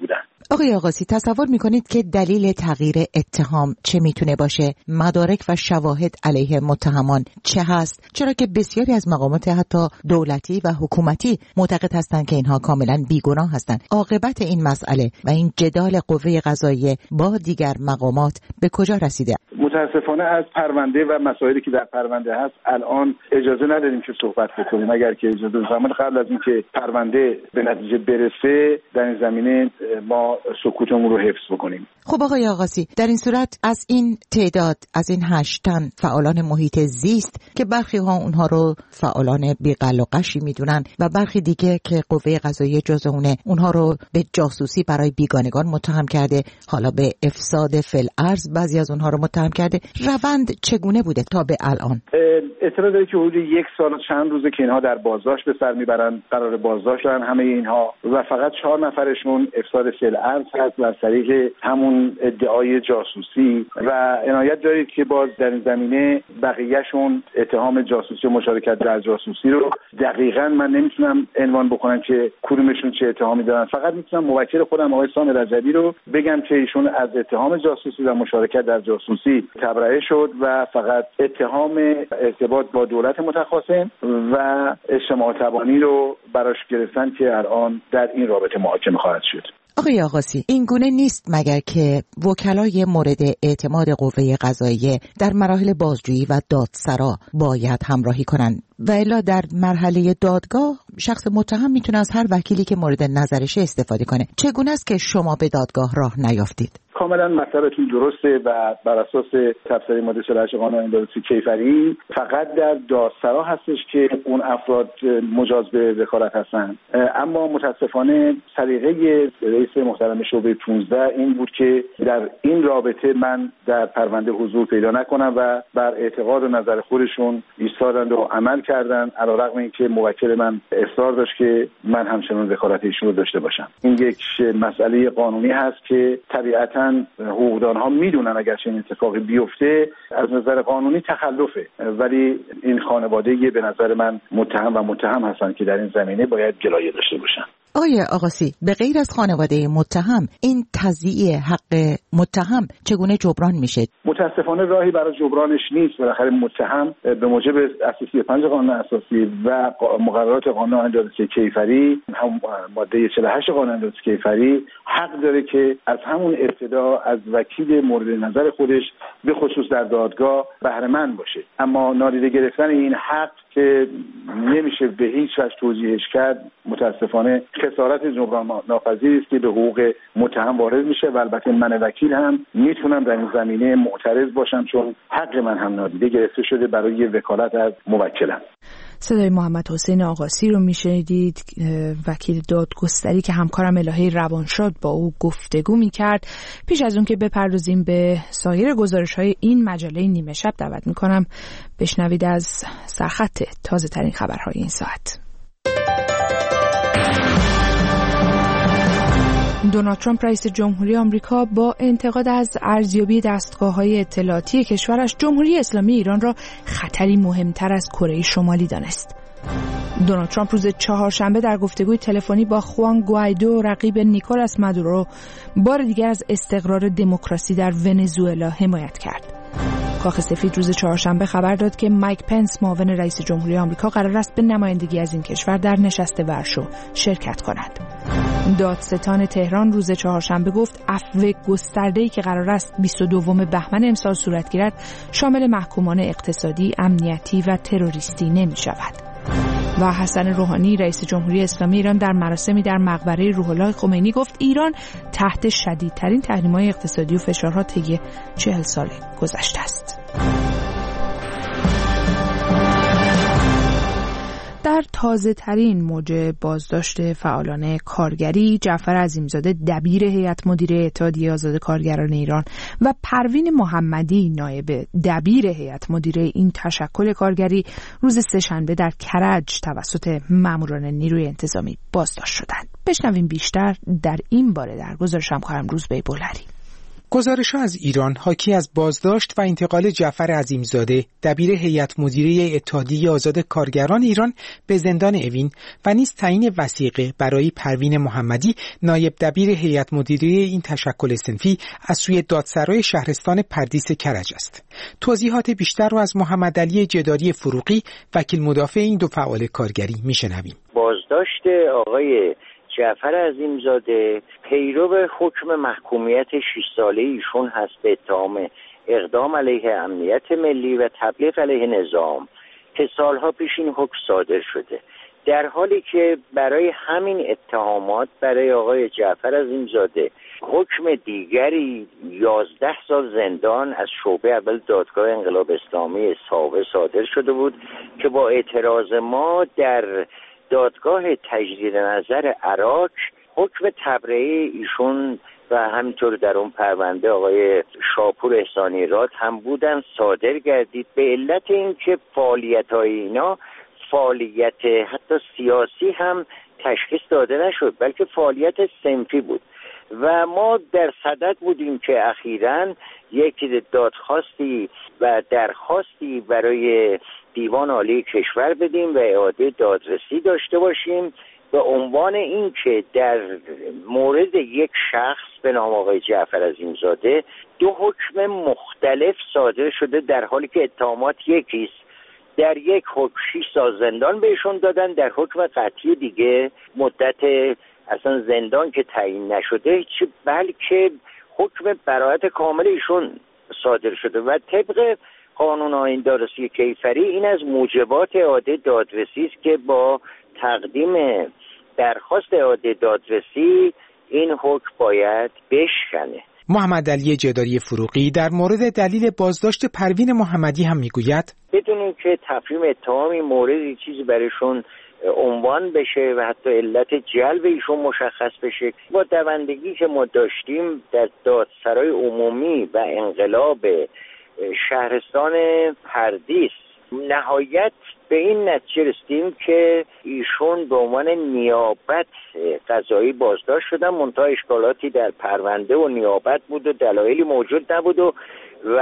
آقای آقاسی، تصور میکنید که دلیل تغییر اتهام چه میتونه باشه؟ مدارک و شواهد علیه متهمان چه هست؟ چرا که بسیاری از مقامات حتی دولتی و حکومتی معتقد هستند که اینها کاملا بیگناه هستند. عاقبت این مسئله و این جدال قوه قضاییه با دیگر مقامات به کجا رسیده؟ متاسفانه از پرونده و مسائلی که در پرونده هست الان اجازه نداریم که صحبت بکنیم. اگر که اجازه زمان قبل از اینکه پرونده به نتیجه برسه در این زمینه ما سکوتمون رو حفظ بکنیم. خب آقای آقاسی، در این صورت از این تعداد، از این هشت تن فعالان محیط زیست که برخی ها اونها رو فعالان بی‌قل و قشی میدونن و برخی دیگه که قوه قضاییه جز اونه اونها رو به جاسوسی برای بیگانگان متهم کرده، حالا به افساد فی‌الارض بعضی از اونها رو متهم کرده، روند چگونه بوده تا به الان؟ اطلاع داره که حدود یک سال و چند روزه که اینها در بازداشت به سر میبرن، قرار بازداشت دارن همه اینها و فقط چهار نفرشون افساد فی‌الارض هست و از طریق همون ادعای جاسوسی و عنایت دارید که باز در این زمینه بقیهشون اتهام جاسوسی و مشارکت در جاسوسی رو دقیقاً من نمیتونم عنوان بکنم که کدومشون چه اتهامی دارن. فقط میتونم موکل خودم آقای سام رجبی رو بگم که ایشون از اتهام جاسوسی و مشارکت در جاسوسی تبرئه شد و فقط اتهام ارتباط با دولت متخاصم و اجتماع تبانی رو براش گرفتن که الان در این رابطه محاکمه خواهد شد. آقای آقاسی، این گونه نیست مگر که وکلای مورد اعتماد قوه قضاییه در مراحل بازجویی و دادسرا باید همراهی کنند و الا در مرحله دادگاه شخص متهم میتونه از هر وکیلی که مورد نظرشه استفاده کنه. چگونه است که شما به دادگاه راه نیافتید؟ کاملا مطلبتون درسته و بر اساس تفسیر ماده چهل و هشت قانون اندازه‌رسی کیفری فقط در دادسرا هستش که اون افراد مجاز به وکالت هستن. اما متاسفانه سلیقه رئیس محترم شعبه پانزده این بود که در این رابطه من در پرونده حضور پیدا نکنم و بر اعتقاد و نظر خودشون ایستادند و عمل کردن، علیرغم اینکه موکل من اصرار داشت که من همچنان وکالت ایشون رو داشته باشم. این یک مسئله قانونی هست که طبیعتاً حقوقدانها میدونن اگر چنین اتفاقی بیفته از نظر قانونی تخلفه، ولی این خانواده به نظر من متهم و متهم هستن که در این زمینه باید گلایه داشته باشن. آقای آقاسی، به غیر از خانواده متهم این تضییع حق متهم چگونه جبران میشه؟ متاسفانه راهی برای جبرانش نیست. بالاخره متهم به موجب اساسی پنج قانون اساسی و مقررات قانون اندازه‌رسی کیفری، هم ماده چهل و هشت قانون اندازه‌رسی کیفری، حق داره که از همون ابتدا از وکیل مورد نظر خودش به خصوص در دادگاه بهره مند باشه. اما نادیده گرفتن این حق که نمیشه به هیچ وجه توجیهش کرد، متاسفانه خسارت جبران ناپذیری است که به حقوق متهم وارد میشه و البته من وکیل هم میتونم در این زمینه معترض باشم چون حق من هم نادیده گرفته شده برای وکالت از موکلم. صدای محمد حسین آقاسی رو میشنیدید، وکیل دادگستری که همکارم الهه روانشاد با او گفتگو میکرد. پیش از اون که بپردازیم به سایر گزارش‌های این مجله نیمه شب، دعوت میکنم بشنوید از سرخط تازه ترین خبرهای این ساعت. دونالد ترامپ رئیس جمهوری آمریکا با انتقاد از ارزیابی دستگاه‌های اطلاعاتی کشورش، جمهوری اسلامی ایران را خطری مهمتر از کره شمالی دانست. دونالد ترامپ روز چهارشنبه در گفتگوی تلفنی با خوان گوایدو، رقیب نیکولاس مادورو، بار دیگر از استقرار دموکراسی در ونزوئلا حمایت کرد. کاخ سفید روز چهارشنبه خبر داد که مایک پنس، معاون رئیس جمهوری آمریکا، قرار است به نمایندگی از این کشور در نشست ورشو شرکت کند. دادستان تهران روز چهارشنبه گفت عفو گسترده‌ای که قرار است بیست و دوم بهمن امسال صورت گیرد شامل محکومان اقتصادی، امنیتی و تروریستی نمی شود. و حسن روحانی، رئیس جمهوری اسلامی ایران، در مراسمی در مقبره روح الله خمینی گفت ایران تحت شدیدترین تحریم‌های اقتصادی و فشارها طی چهل سال گذشته است. در تازه ترین موج بازداشت فعالان کارگری، جعفر عظیمزاده، دبیر هیئت مدیره اتحادیه آزاد کارگران ایران، و پروین محمدی، نایب دبیر هیئت مدیره این تشکل کارگری، روز سه‌شنبه در کرج توسط ماموران نیروی انتظامی بازداشت شدند. بشنویم بیشتر در این باره در گزارش همکارم روزبه بولری. گزارش‌ها از ایران حاکی از بازداشت و انتقال جعفر عظیمزاده دبیر هیئت مدیره اتحادیه آزاد کارگران ایران به زندان اوین و نیز تعیین وثیقه برای پروین محمدی نایب دبیر هیئت مدیره این تشکل صنفی از سوی دادسرای شهرستان پردیس کرج است. توضیحات بیشتر رو از محمد علی جداری فروغی وکیل مدافع این دو فعال کارگری میشنویم. بازداشت آقای جعفر عظیمزاده پیرو حکم محکومیت شش ساله ایشون هست به اتهام اقدام علیه امنیت ملی و تبلیغ علیه نظام که سالها پیش این حکم صادر شده، در حالی که برای همین اتهامات برای آقای جعفر عظیمزاده حکم دیگری یازده سال زندان از شعبه اول دادگاه انقلاب اسلامی ساوه صادر شده بود که با اعتراض ما در دادگاه تجدید نظر عراق حکم تبرئه ایشون و همینطور در اون پرونده آقای شاپور احسانی راد هم بودن صادر گردید به علت اینکه فعالیت‌های اینا فعالیت حتی سیاسی هم تشخیص داده نشد بلکه فعالیت صنفی بود و ما در صدد بودیم که اخیراً یک دادخواستی و درخواستی برای دیوان عالی کشور بدیم و اعاده دادرسی داشته باشیم به عنوان این که در مورد یک شخص به نام آقای جعفر عظیمزاده دو حکم مختلف صادر شده در حالی که اتهامات یکیست. در یک حکم شش سال زندان بهشون دادن، در حکم قطعی دیگه مدت اصلا زندان که تعیین نشده چه بلکه حکم براءت کامل ایشون صادر شده و طبق قانون آیین دادرسی کیفری این از موجبات اعاده دادرسی است که با تقدیم درخواست اعاده دادرسی این حکم باید بشکنه. محمد علی جداری فروغی در مورد دلیل بازداشت پروین محمدی هم میگوید بدونیم که تفهیم اتهامی موردی چیزی برایشون عنوان بشه و حتی علت جلب ایشون مشخص بشه. با دوندگی که ما داشتیم در دادسرای عمومی و انقلاب شهرستان پردیس نهایت به این نتیجه رسیدیم که ایشون به عنوان نیابت قضایی بازداشت شدن، منتها اشکالاتی در پرونده و نیابت بود و دلایلی موجود نبود و و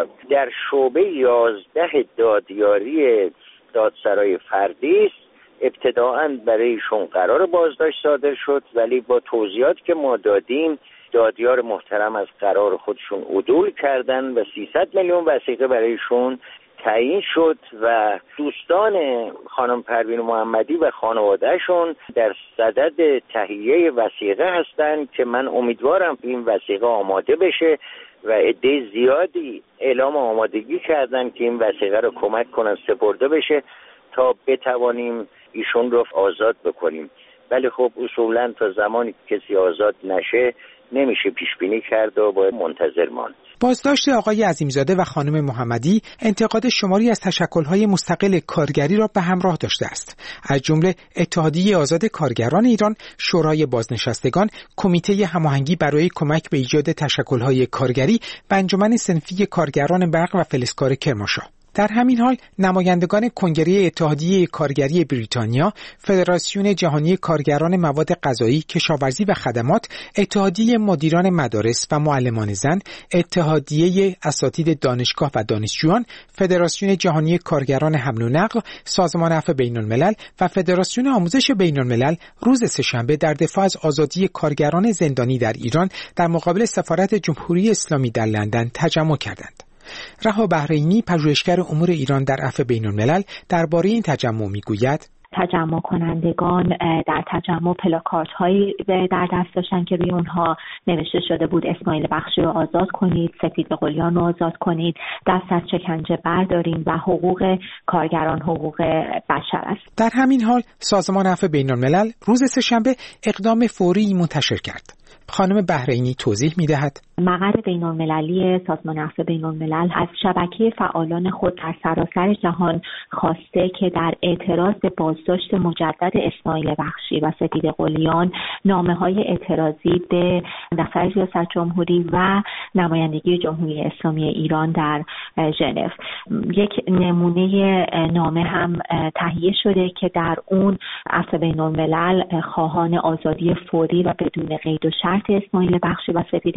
در شعبه یازده دادیاری دادسرای پردیس ابتداعاً برای ایشون قرار بازداشت صادر شد ولی با توضیحاتی که ما دادیم دادیار محترم از قرار خودشون عدول کردن و سیصد میلیون وثیقه برایشون تعیین شد و دوستان خانم پروین محمدی و خانوادهشون در صدد تهیه وثیقه هستند که من امیدوارم این وثیقه آماده بشه و عده زیادی اعلام آمادگی کردن که این وثیقه رو کمک کنن سپرده بشه تا بتوانیم ایشون رو آزاد بکنیم. ولی خب اصولا تا زمانی که کسی آزاد نشه نمیشه پیش بینی کرد و باید منتظر ماند. بازداشت آقای عظیمزاده و خانم محمدی انتقاد شماری از تشکل‌های مستقل کارگری را به همراه داشته است، از جمله اتحادیه آزاد کارگران ایران، شورای بازنشستگان، کمیته هماهنگی برای کمک به ایجاد تشکل‌های کارگری و انجمن صنفی کارگران برق و فلزکار کرمانشاه. در همین حال نمایندگان کنگره اتحادیه کارگری بریتانیا، فدراسیون جهانی کارگران مواد غذایی، کشاورزی و خدمات، اتحادیه مدیران مدارس و معلمان زن، اتحادیه اساتید دانشگاه و دانشجویان، فدراسیون جهانی کارگران حمل و نقل، سازمان عفو بین‌الملل و فدراسیون آموزش بین‌الملل روز سه‌شنبه در دفاع از آزادی کارگران زندانی در ایران در مقابل سفارت جمهوری اسلامی در لندن تجمع کردند. رها بحرینی پژوهشگر امور ایران در عفو بین‌الملل درباره این تجمع میگوید تجمع کنندگان در تجمع پلاکارت هایی در دست داشتن که روی اونها نوشته شده بود اسماعیل بخشی رو آزاد کنید، سپید قلیان رو آزاد کنید، دست از شکنجه برداریم و حقوق کارگران حقوق بشر است. در همین حال سازمان عفو بین‌الملل روز سه‌شنبه اقدام فوری منتشر کرد. خانم بحرینی توضیح می‌دهد مقر بین‌المللی سازمان عفو بین‌الملل از شبکه فعالان خود در سراسر جهان خواسته که در اعتراض به بازداشت مجدد اسماعیل بخشی و سپید قلیان نامه‌های اعتراضی به دفتر ریاست جمهوری و نمایندگی جمهوری اسلامی ایران در ژنو. یک نمونه نامه هم تهیه شده که در اون عفو بین‌الملل خواهان آزادی فوری و بدون قید و شرط اسماعیل بخشی و سپید قلیان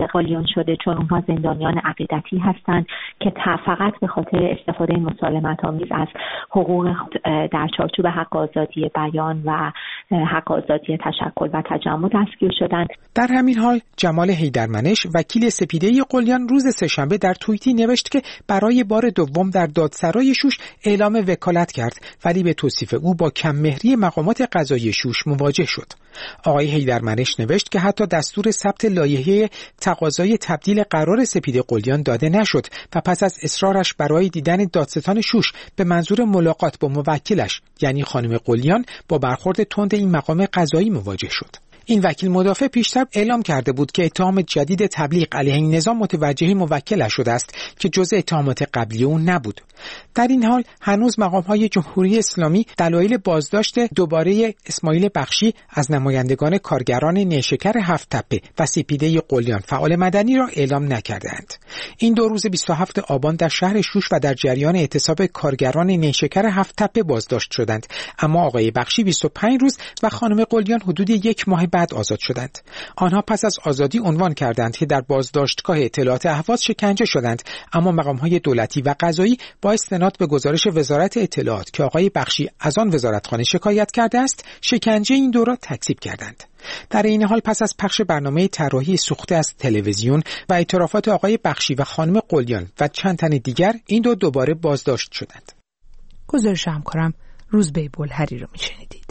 نشده، چون اونها زندانیان عقیدتی هستند که فقط به خاطر استفاده مسالمت‌آمیز از حقوق در چارچوب حق آزادی بیان و حق آزادی تشکل و تجمع دستگیر شدند. در همین حال جمال حیدرمنش وکیل سپیده قلیان روز سه‌شنبه در توییتی نوشت که برای بار دوم در دادسرای شوش اعلام وکالت کرد، ولی به توصیف او با کم‌مهری مقامات قضایی شوش مواجه شد. آقای حیدرمنش نوشت که حتی دستور ثبت لایحه تقاضای تبدیل قرار سپیده قلیان داده نشد و پس از اصرارش برای دیدن دادستان شوش به منظور ملاقات با موکلش یعنی خانم قلیان با برخورد تند این مقام قضایی مواجه شد. این وکیل مدافع پیشتر اعلام کرده بود که اتهام جدید تبلیغ علیه این نظام متوجه موکلش شده است که جزء اتهامات قبلی اون نبود. در این حال هنوز مقام‌های جمهوری اسلامی دلایل بازداشت دوباره اسماعیل بخشی از نمایندگان کارگران نیشکر هفت تپه و سپیده قلیان فعال مدنی را اعلام نکردند. این دو روز بیست و هفتم آبان در شهر شوش و در جریان اعتصاب کارگران نیشکر هفت تپه بازداشت شدند، اما آقای بخشی بیست و پنج روز و خانم قلیان حدود یک ماه بعد آزاد شدند. آنها پس از آزادی عنوان کردند که در بازداشتگاه اطلاعات اهواز شکنجه شدند، اما مقام‌های دولتی و قضایی با استناد به گزارش وزارت اطلاعات که آقای بخشی از آن وزارتخانه شکایت کرده است، شکنجه این دو را تکذیب کردند. در این حال پس از پخش برنامه طراحی سوخته از تلویزیون و اعترافات آقای بخشی و خانم قلیان و چند تن دیگر، این دو دوباره بازداشت شدند. گزارش همکارم روزبه بلهری رو میشنیدید.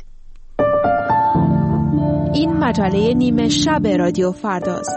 این مجله نیمه شب رادیو فرداست.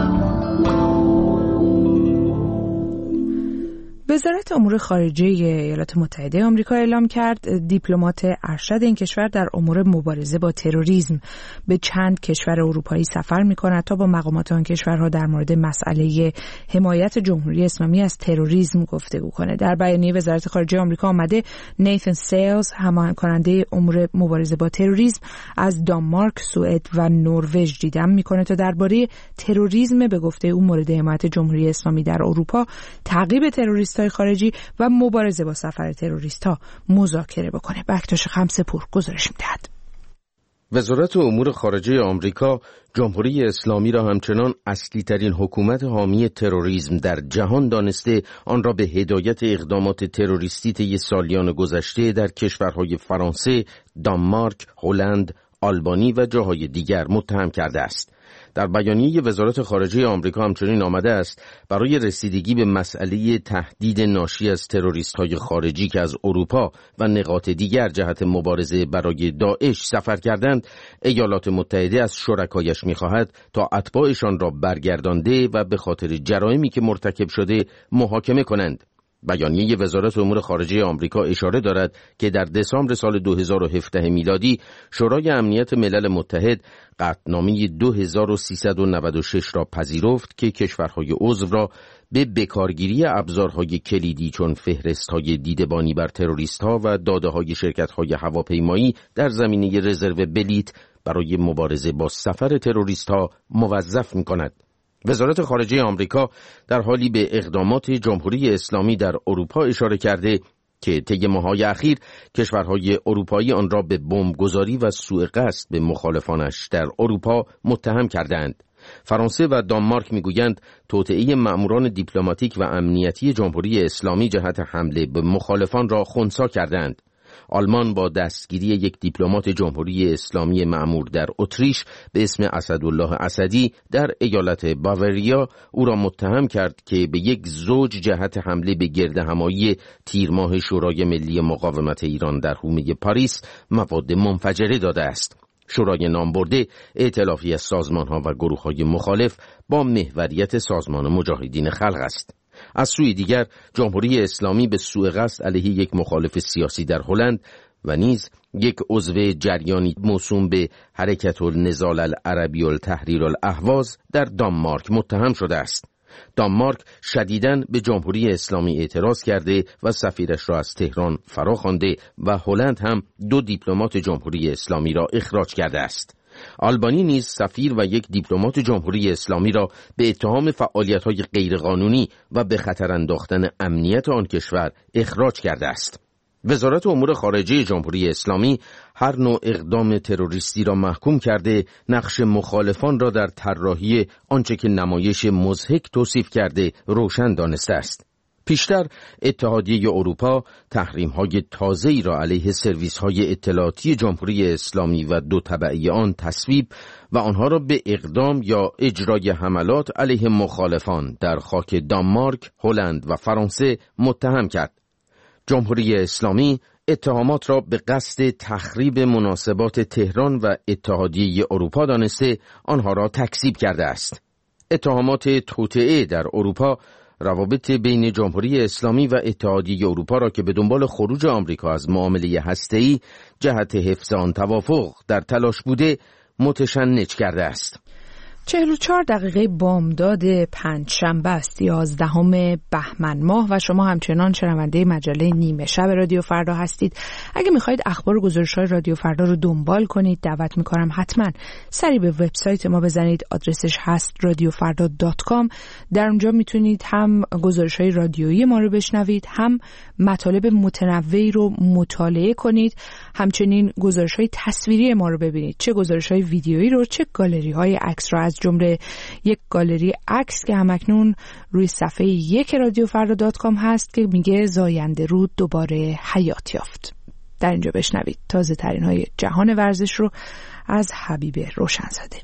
وزارت امور خارجه ایالات متحده آمریکا اعلام کرد دیپلمات ارشد این کشور در امور مبارزه با تروریسم به چند کشور اروپایی سفر می‌کند تا با مقامات آن کشورها در مورد مسئله حمایت جمهوری اسلامی از تروریسم گفتگو کند. در بیانیه وزارت خارجه آمریکا آمده نیتن سیلز، هماهنگ کننده امور مبارزه با تروریسم از دانمارک، سوئد و نروژ دیدن می‌کند تا درباره تروریسم به گفته او مورد حمایت جمهوری اسلامی در اروپا، تعقیب تروریست خارجی و مبارزه با سفر تروریست‌ها مذاکره بکنه. بکتاش خمسه‌پور گزارش می‌دهد. وزارت امور خارجه آمریکا جمهوری اسلامی را همچنان اصلی ترین حکومت حامی تروریسم در جهان دانسته، آن را به هدایت اقدامات تروریستی طی سالیان گذشته در کشورهای فرانسه، دانمارک، هلند، آلبانی و جاهای دیگر متهم کرده است. در بیانیه وزارت خارجه آمریکا همچنین آمده است برای رسیدگی به مسئله تهدید ناشی از تروریست‌های خارجی که از اروپا و نقاط دیگر جهت مبارزه برای داعش سفر کردند، ایالات متحده از شرکایش می‌خواهد تا اتباعشان را برگردانده و به خاطر جرائمی که مرتکب شده محاکمه کنند. بیانیه وزارت امور خارجه آمریکا اشاره دارد که در دسامبر سال دو هزار و هفده میلادی شورای امنیت ملل متحد قطعنامه دو هزار و سیصد و نود و شش را پذیرفت که کشورهای عضو را به بکارگیری ابزارهای کلیدی چون فهرست‌های دیدبانی بر تروریست‌ها و داده‌های شرکت‌های هواپیمایی در زمینه رزرو بلیط برای مبارزه با سفر تروریست‌ها موظف می‌کند. وزارت خارجه آمریکا در حالی به اقدامات جمهوری اسلامی در اروپا اشاره کرده که طی ماه‌های اخیر کشورهای اروپایی آن را به بمبگذاری و سوء قصد به مخالفانش در اروپا متهم کردند. فرانسه و دانمارک میگویند توطئه مأموران دیپلماتیک و امنیتی جمهوری اسلامی جهت حمله به مخالفان را خنثی کردند. آلمان با دستگیری یک دیپلمات جمهوری اسلامی مأمور در اتریش به اسم اسدالله اسدی در ایالت باوریا او را متهم کرد که به یک زوج جهت حمله به گردهمایی تیرماه شورای ملی مقاومت ایران در حومه پاریس مواد منفجره داده است. شورای نامبرده ائتلافی از سازمان‌ها و گروه‌های مخالف با محوریت سازمان مجاهدین خلق است. از سوی دیگر جمهوری اسلامی به سوء قصد علیه یک مخالف سیاسی در هلند و نیز یک عضو جریانی موسوم به حرکت النضال العربی التحریر الاهواز در دانمارک متهم شده است. دانمارک شدیداً به جمهوری اسلامی اعتراض کرده و سفیرش را از تهران فراخوانده و هلند هم دو دیپلمات جمهوری اسلامی را اخراج کرده است. آلبانی نیز سفیر و یک دیپلمات جمهوری اسلامی را به اتهام فعالیت‌های غیرقانونی و به خطر انداختن امنیت آن کشور اخراج کرده است. وزارت امور خارجه جمهوری اسلامی هر نوع اقدام تروریستی را محکوم کرده، نقش مخالفان را در طراحی آنچه که نمایش مضحک توصیف کرده روشن دانسته است. پیشتر اتحادیه اروپا تحریم‌های تازه‌ای را علیه سرویس‌های اطلاعاتی جمهوری اسلامی و دو تبعی آن تصویب و آنها را به اقدام یا اجرای حملات علیه مخالفان در خاک دانمارک، هلند و فرانسه متهم کرد. جمهوری اسلامی اتهامات را به قصد تخریب مناسبات تهران و اتحادیه اروپا دانسته آنها را تکذیب کرده است. اتهامات توطئه در اروپا روابط بین جمهوری اسلامی و اتحادیه اروپا را که به دنبال خروج آمریکا از معامله هسته‌ای جهت حفظ آن توافق در تلاش بوده متشنج کرده است. چهل و چهار دقیقه بامداد پنجشنبه است، یازدهم بهمن ماه و شما همچنان شنونده مجله نیمه شب رادیو فردا هستید. اگه میخواید اخبار و گزارش‌های رادیو فردا رو دنبال کنید، دعوت میکنم حتما سری به وبسایت ما بزنید. آدرسش هست رادیو فردا دات کام. در اونجا میتونید هم گزارش‌های رادیویی ما رو بشنوید، هم مطالب متنوعی رو مطالعه کنید، همچنین گزارش‌های تصویری ما رو ببینید، چه گزارش‌های ویدیویی رو، چه گالری‌های عکس رو، از جمله یک گالری عکس که همکنون روی صفحه یک رادیو فردا دات کام هست که میگه زاینده رود دوباره حیات یافت. در اینجا بشنوید تازه ترین های جهان ورزش رو از حبیب روشنزاده.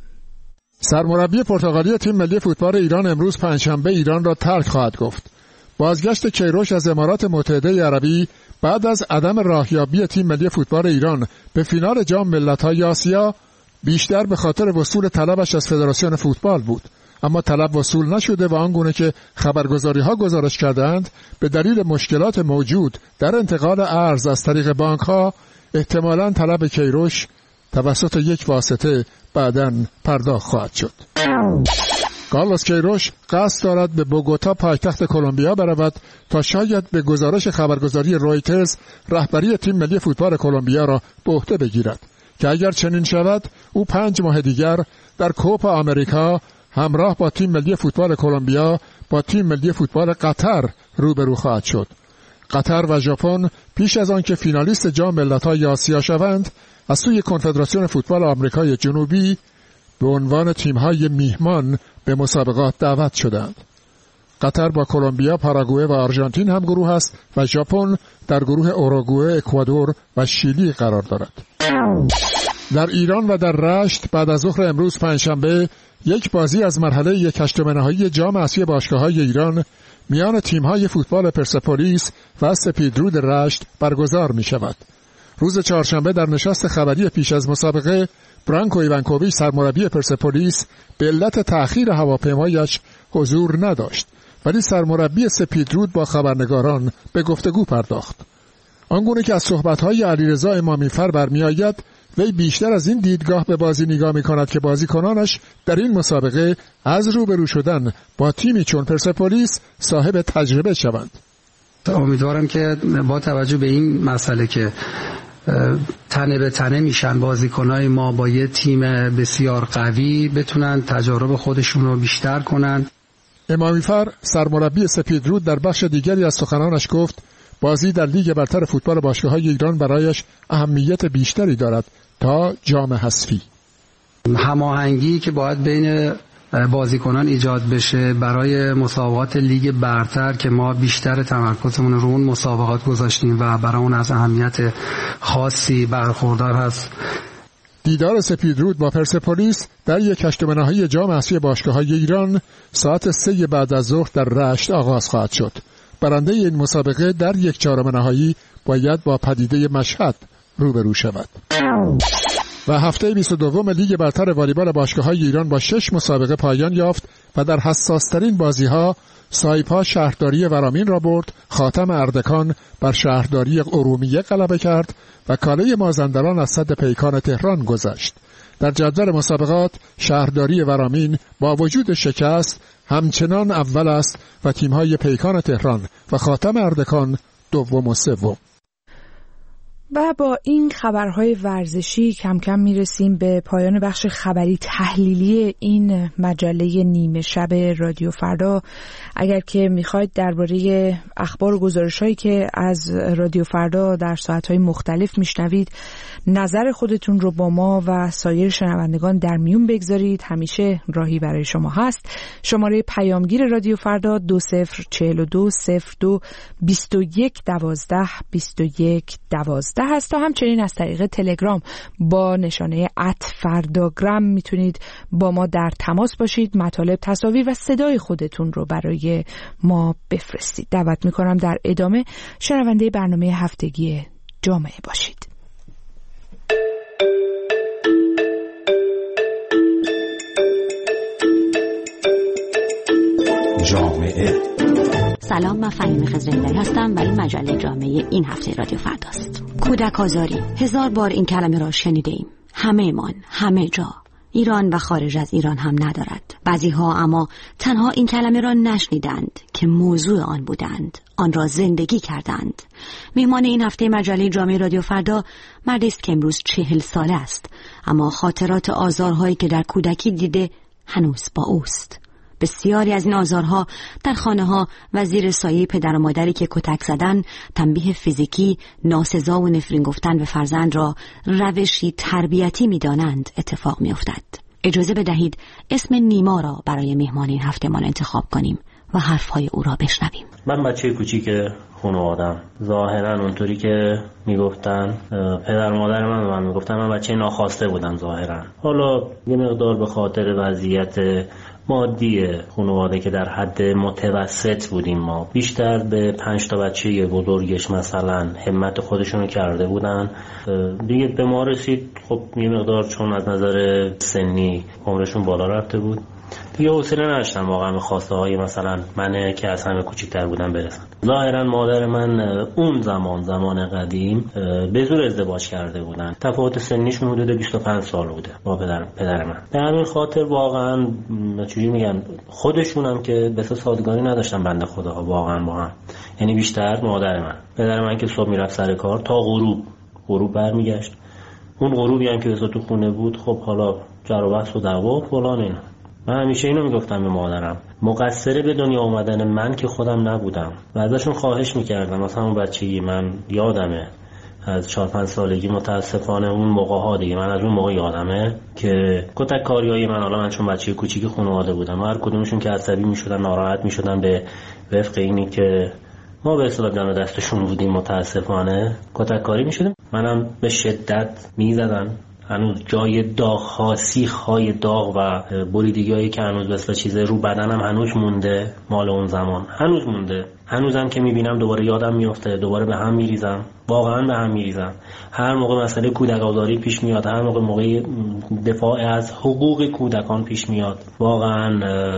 سرمربی پرتغالی تیم ملی فوتبال ایران امروز پنجشنبه ایران را ترک خواهد گفت. بازگشت کیروش از امارات متحده عربی بعد از عدم راهیابی تیم ملی فوتبال ایران به فینال جام ملت‌های آسیا بیشتر به خاطر وصول طلبش از فدراسیون فوتبال بود، اما طلب وصول نشده و آنگونه که خبرگزاری‌ها گزارش کردند به دلیل مشکلات موجود در انتقال ارز از طریق بانک‌ها احتمالاً طلب کیروش توسط یک واسطه بعداً پرداخت خواهد شد. کارلوس کیروش قصد دارد به بوگوتا پایتخت کلمبیا برود تا شاید به گزارش خبرگزاری رویترز رهبری تیم ملی فوتبال کلمبیا را به عهده بگیرد که اگر چنین شود او پنج ماه دیگر در کوپا آمریکا همراه با تیم ملی فوتبال کلمبیا با تیم ملی فوتبال قطر روبرو خواهد شد. قطر و ژاپن پیش از آن که فینالیست جام ملت‌های آسیا شوند از سوی کنفدراسیون فوتبال آمریکای جنوبی به عنوان تیم‌های میهمان به مسابقات دعوت شدند. قطر با کلمبیا، پاراگوئه و آرژانتین هم گروه است و ژاپن در گروه اوروگوئه، اکوادور و شیلی قرار دارد. در ایران و در رشت بعد از ظهر امروز پنجشنبه یک بازی از مرحله یک هشتم نهایی جام اسیای باشگاه‌های ایران میان تیم‌های فوتبال پرسپولیس و سپیدرود رشت برگزار می‌شود. روز چهارشنبه در نشست خبری پیش از مسابقه برانکو ایوانکوویچ سرمربی پرسپولیس به علت تأخیر هواپیمایش حضور نداشت، ولی سرمربی سپیدرود با خبرنگاران به گفتگو پرداخت. آنگونه که از صحبت‌های علیرضا امامی‌فر برمی‌آید، وی بیشتر از این دیدگاه به بازی نگاه می‌کند که بازیکنانش در این مسابقه از روبرو شدن با تیمی چون پرسپولیس صاحب تجربه شوند. امیدوارم که با توجه به این مسئله که تنه به تنه میشن بازیکنای ما با یه تیم بسیار قوی بتونن تجارب خودشون رو بیشتر کنن. امامی‌فر سرمربی سپیدرود در بخش دیگری از سخنانش گفت بازی در لیگ برتر فوتبال باشگاه‌های ایران برایش اهمیت بیشتری دارد تا جام حذفی. هماهنگی که باید بین بازیکنان ایجاد بشه برای مسابقات لیگ برتر که ما بیشتر تمرکزمون رو اون مسابقات گذاشتیم و برای اون از اهمیت خاصی برخوردار هست. دیدار سپیدرود با پرسپولیس در یک هشتم نهایی جام اسیای باشگاه‌های ایران ساعت سه بعد از ظهر در رشت آغاز خواهد شد. برنده این مسابقه در یک چهارم نهایی باید با پدیده مشهد روبرو شود. و هفته بیست و دوم لیگ برتر والیبال باشگاه‌های ایران با شش مسابقه پایان یافت و در حساس‌ترین بازی‌ها سایپا شهرداری ورامین را برد، خاتم اردکان بر شهرداری ارومیه غلبه کرد و کاله مازندران از سد پیکان تهران گذشت. در جدول مسابقات شهرداری ورامین با وجود شکست همچنان اول است و تیم‌های پیکان تهران و خاتم اردکان دوم و سوم. و با این خبرهای ورزشی کم کم میرسیم به پایان بخش خبری تحلیلی این مجله نیمه شب رادیو فردا. اگر که میخواید درباره اخبار و گزارش‌هایی که از رادیو فردا در ساعت‌های مختلف میشنوید نظر خودتون رو با ما و سایر شنوندگان در میون بگذارید، همیشه راهی برای شما هست. شماره پیامگیر رادیو فردا دو صفر چهل و دو صفر دو بیست و یک دوازده بیست و یک دوازده هست. و همچنین از طریق تلگرام با نشانه ات فرداگرام میتونید با ما در تماس باشید، مطالب، تصاویر و صدای خودتون رو برای ما بفرستید. دعوت میکنم در ادامه شنونده برنامه هفتگی جامعه باشید. جامعه. سلام، من فهیم خضرایی هستم و این مجله جامعه این هفته رادیو فرداست. کودک آزاری، هزار بار این کلمه را شنیده ایم. همه من، همه جا. ایران و خارج از ایران هم ندارد. بعضی ها اما تنها این کلمه را نشنیدند که موضوع آن بودند، آن را زندگی کردند. مهمان این هفته مجله جامعه رادیو فردا مردی است که امروز چهل ساله است، اما خاطرات آزارهایی که در کودکی دیده هنوز با اوست. بسیاری از این آزارها در خانه‌ها و زیر سایه پدر و مادری که کتک زدن، تنبیه فیزیکی، ناسزا و نفرین گفتن به فرزند را روشی تربیتی می‌دانند اتفاق می‌افتد. اجازه بدهید اسم نیما را برای مهمان این هفته‌مان انتخاب کنیم و حرف‌های او را بشنویم. من بچه کوچیک خانواده‌ام. ظاهراً اونطوری که میگفتن پدر و مادر من من میگفتن من بچه ناخواسته بودم ظاهراً. حالا یه مقدار به خاطر وضعیت مادی خانواده که در حد متوسط بودیم، ما بیشتر به پنج تا بچه بزرگش مثلا همت خودشونو کرده بودن. دیگه به ما رسید، خب یه مقدار چون از نظر سنی عمرشون بالا رفته بود، دیگه حوصله نداشتم واقعا به خواسته های مثلا من که از همه کوچیک‌تر بودم برسن. ظاهرا مادر من اون زمان زمان قدیم به زور ازدواج کرده بودن. تفاوت سنیشون حدود بیست و پنج سال بوده با پدر پدر من. به همین خاطر واقعا چجوری میگن خودشون هم که بس سازگاری نداشتن بنده خدا واقعا با هم. یعنی بیشتر مادر من. پدر من که صبح میرفت سر کار تا غروب غروب برمیگشت. اون غروبی هم که بس تو خونه بود، خب حالا جر و بحث و دعوا و فلان اینا. من همیشه اینو میگفتم به مادرم، مقصر به دنیا اومدن من که خودم نبودم و ازشون خواهش میکردم. مثلا اون بچگی من یادمه از چهار پنج سالگی، متاسفانه اون موقع ها دیگه من از اون موقع یادمه که کتک کاریای من، حالا من چون بچه کوچیک خانواده بودم، هر کدومشون که عصبی میشدن ناراحت میشدن به وفق اینی که ما به اصطلاح دم دستشون بودیم، متاسفانه کتک کاری میشدیم. منم به شدت میزدن. هنوز جای داغ ها، سیخ های داغ و بریدگی هایی که هنوز مثل چیز رو بدنم هنوز مونده، مال اون زمان هنوز مونده. هنوزم که میبینم دوباره یادم میفته، دوباره به هم میریزم، واقعا به هم میریزم. هر موقع مسئله کودک آزاری پیش میاد، هر موقع موقع دفاع از حقوق کودکان پیش میاد، واقعا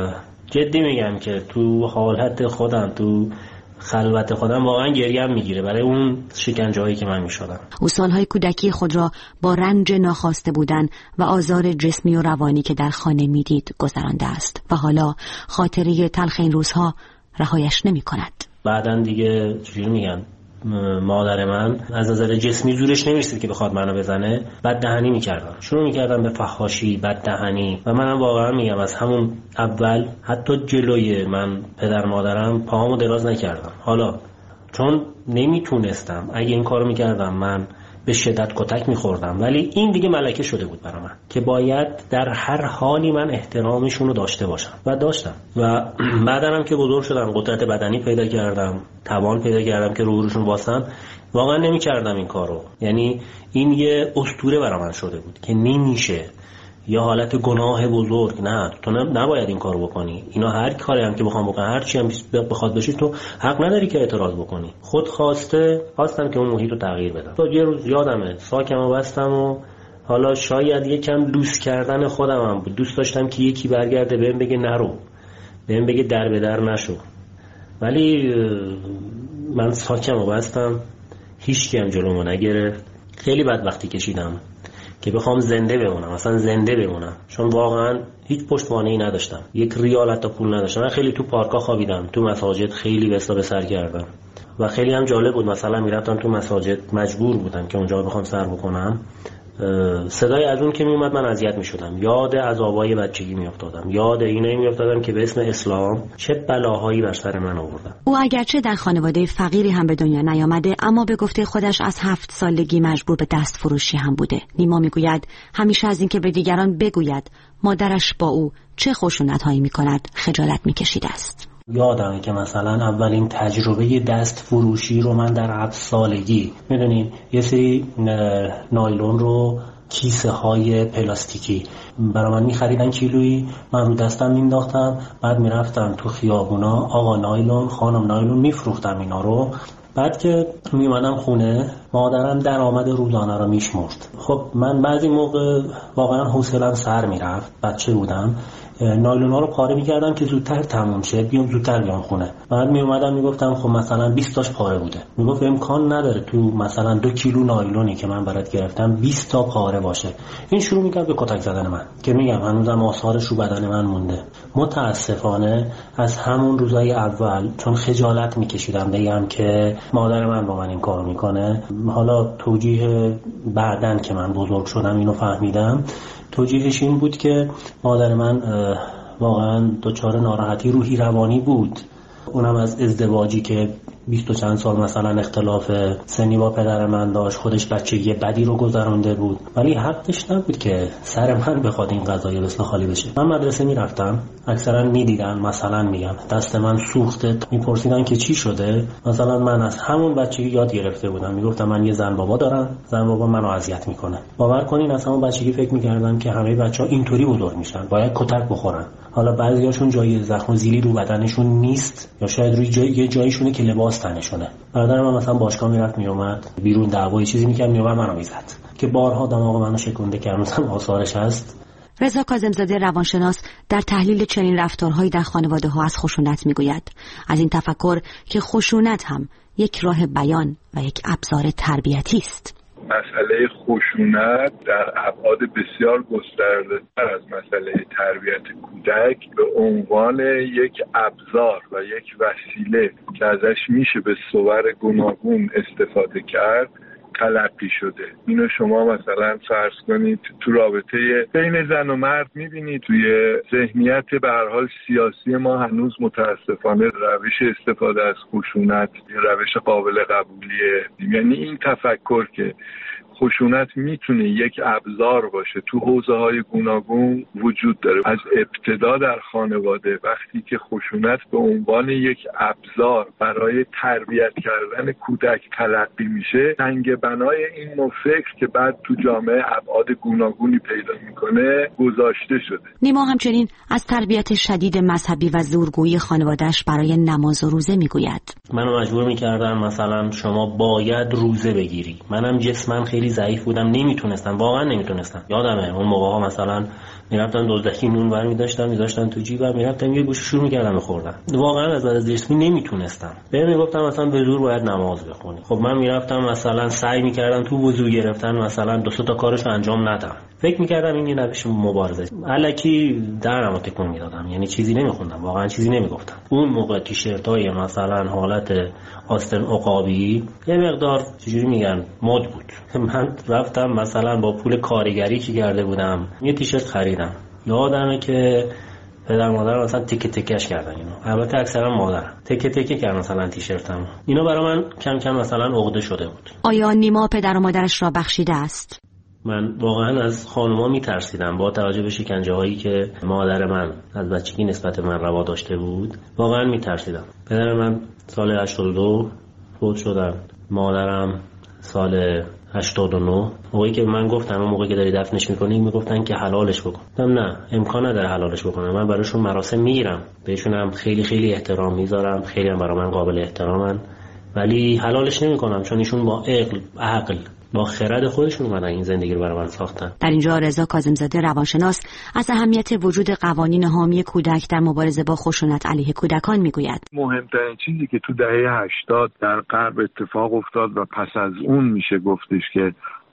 جدی میگم که تو حالت خودم، تو خلوت خودم واقعا گریم میگیره برای اون شکنجه‌هایی که من میشدم. او سالهای کودکی خود را با رنج ناخواسته بودن و آزار جسمی و روانی که در خانه میدید گذرانده است و حالا خاطره تلخ این روزها رهایش نمی کند. بعدن دیگه چجوری میگن، مادر من از نظر جسمی زورش نمیرسید که بخواد منو بزنه، بد دهنی میکردن، شروع میکردن به فحاشی، بد دهنی. و منم واقعا میگم از همون اول حتی جلوی من پدر مادرم پاهامو دراز نکردم. حالا چون نمیتونستم، اگه این کارو میکردم من به شدت کتک میخوردم، ولی این دیگه ملکه شده بود برای من که باید در هر حالی من احترامشون رو داشته باشم و داشتم. و بعدنم که بزرگ شدم، قدرت بدنی پیدا کردم، توان پیدا کردم که روبروشون واسم، واقعا نمیکردم این کارو. یعنی این یه اسطوره برای من شده بود که نمیشه، یا حالت گناه بزرگ، نه تو نباید این کارو بکنی. اینا هر کاری هم که بخوام بکنم، هر چی هم بخواد بشه، تو حق نداری که اعتراض بکنی. خود خواسته خواستم که اون محیط رو تغییر بدم. تو یه روز یادمه ساکمو بستم و حالا شاید یکم لوس کردن خودم هم بود. دوست داشتم که یکی برگرده بهم بگه نرو، بهم بگه در به در نشو، ولی من ساکمو بستم، هیچ کی هم جلومو نگرفت. خیلی بدبختی کشیدم که بخوام زنده بمونم، مثلا زنده بمونم، چون واقعا هیچ پشتوانه‌ای نداشتم، یک ریال حتی پول نداشتم. من خیلی تو پارک‌ها خوابیدم، تو مساجد خیلی به حساب سر کردم و خیلی هم جالب بود. مثلا میرفتم تو مساجد، مجبور بودم که اونجا بخوام سر بکنم، صدای از اون که میومد من اذیت میشدم، یاد عذابای بچگی میافتادم، یاد اینایی میافتادم که به اسم اسلام چه بلاهایی بر سر من آوردن. او اگرچه در خانواده فقیری هم به دنیا نیامده، اما به گفته خودش از هفت سالگی مجبور به دست فروشی هم بوده. نیما میگوید همیشه از اینکه به دیگران بگوید مادرش با او چه خشونت‌هایی میکند خجالت میکشیده است. یادمه که مثلا اولین تجربه دست فروشی رو من در هفت سالگی، میدونین یه سری نایلون رو کیسه های پلاستیکی برای من میخریدن کیلویی، من رو دستم مینداختم، بعد میرفتم تو خیابونا آقا نایلون، خانم نایلون، میفروختم اینا رو. بعد که میمانم خونه، مادرم درآمد روزانه رو میشمرد. خب من بعضی موقع واقعا حوصله‌ام سر میرفت، بچه بودم، نایلونا رو پاره می‌کردم که زودتر تموم شه، بیام زودتر بیام خونه. بعد میومدم میگفتم خب مثلا بیست تاش پاره بوده. میگفت امکان نداره تو مثلا دو کیلو نایلونی که من برات گرفتم بیست تا پاره باشه. این شروع می‌کرد به کتک زدن من که میگم هنوزم آثارش رو بدن من مونده. متاسفانه از همون روزای اول چون خجالت می‌کشیدم بگم که مادر من با من این کارو میکنه. حالا توجیه بعدن که من بزرگ شدم اینو فهمیدم، توجیهش این بود که مادر من واقعا دچار ناراحتی روحی روانی بود، اونم از ازدواجی که بیست و چند سال مثلا اختلاف سنی با پدر من داشت، خودش بچگی بدی رو گذرانده بود، ولی حقش نبود که سر من بخواد این قضایه بسن خالی بشه. من مدرسه میرفتم، اکثرا میدیدن، مثلا میگم دست من سوخته، میپرسیدن که چی شده. مثلا من از همون بچگی یاد گرفته بودم، میگفتم من یه زن بابا دارم، زن بابا منو اذیت میکنه. باور کنین از همون بچگی فکر میکردم که همه بچه‌ها اینطوری بزرگ میشن، باید کتک بخورن. حالا بعضیاشون جای زخم و زیلی رو بدنشون نیست، یا شاید روی جای یه جایشونه که لباس تنشونه. برادر من مثلا باشگاه میرفت میومد بیرون دعوای چیزی میکرد، میومد منو میزد که بارها دماغ منو شکونده که هنوزم آثارش هست. رضا کاظم‌زاده روانشناس در تحلیل چنین رفتارهایی در خانواده‌ها از خشونت میگوید از این تفکر که خشونت هم یک راه بیان و یک ابزار تربیتی است. مسئله خشونت در ابعاد بسیار گسترده‌تر از مسئله تربیت کودک به عنوان یک ابزار و یک وسیله که ازش میشه به صور گوناگون استفاده کرد تلقی شده. اینو شما مثلا فرض کنید تو رابطه بین زن و مرد میبینید، توی ذهنیت به هر حال سیاسی ما هنوز متاسفانه روش استفاده از خشونت یه روش قابل قبولیه. یعنی این تفکر که خشونت میتونه یک ابزار باشه تو حوزه‌های گوناگون وجود داره. از ابتدا در خانواده وقتی که خشونت به عنوان یک ابزار برای تربیت کردن کودک تلقی میشه، سنگ بنای این نوع فکر که بعد تو جامعه ابعاد گوناگونی پیدا میکنه گذاشته شده. نیما همچنین از تربیت شدید مذهبی و زورگویی خانواده‌اش برای نماز و روزه میگوید. منو مجبور میکردن مثلا شما باید روزه بگیری. منم جسمم خیلی ضعیف بودم، نمیتونستم، واقعا نمیتونستم. یادمه اون موقع‌ها مثلا میرفتن دزدکی نون برمی داشتن میذاشتن تو جیبم، میرفتم یه گوشه شروع میکردم می‌خوردم. واقعا از از جسمی نمیتونستم. بهم میگفتم مثلا به زور باید نماز بخونی. خب من میرفتم مثلا سعی میکردم تو وضو گرفتن مثلا دو سه تا کارشو انجام ندم. فکر میکردم این یه روش مبارزه. الکی درمو تکون میدادم، یعنی چیزی نمیخوندم، واقعا چیزی نمیگفتم. اون موقع تیشرتای مثلا حالت آستن عقابی یه مقدار چجوری میگن مد بود. من رفتم مثلا با پول کارگری که کرده بودم یه تیشرت خریدم. یادمه که پدر مادر مثلا تیکه تیکش کردن اینو. البته اکثرا مادر تیکه تیکه کردن مثلا تیشرتمو. اینا برای من کم کم مثلا عقده شده بود. آیا نیما پدر و مادرش را بخشیده است؟ من واقعا از خانوما میترسیدم با توجه به شکنجه هایی که مادر من از بچگی نسبت من روا داشته بود. واقعا میترسیدم. پدر من سال هشتاد و دو فوت شدن، مادرم سال هشتاد و نه. موقعی که من گفتم اون موقعی که داری دفنش میکنی میگفتن که حلالش بکن. گفتم نه، امکان نداره حلالش بکنم. من براشون مراسم میگیرم، بهشون هم خیلی خیلی احترام میذارم، خیلی هم برای من قابل احترامن، ولی حلالش نمیکنم چون ایشون با عقل عقل با خرد خودشون اومدن این زندگی رو برای من ساختن. در اینجا رضا کاظم‌زاده روانشناس از اهمیت وجود قوانین حامی کودک در مبارزه با خشونت علیه کودکان میگوید. مهمترین چیزی که تو دهه هشتاد در غرب اتفاق افتاد و پس از اون میشه گفتش که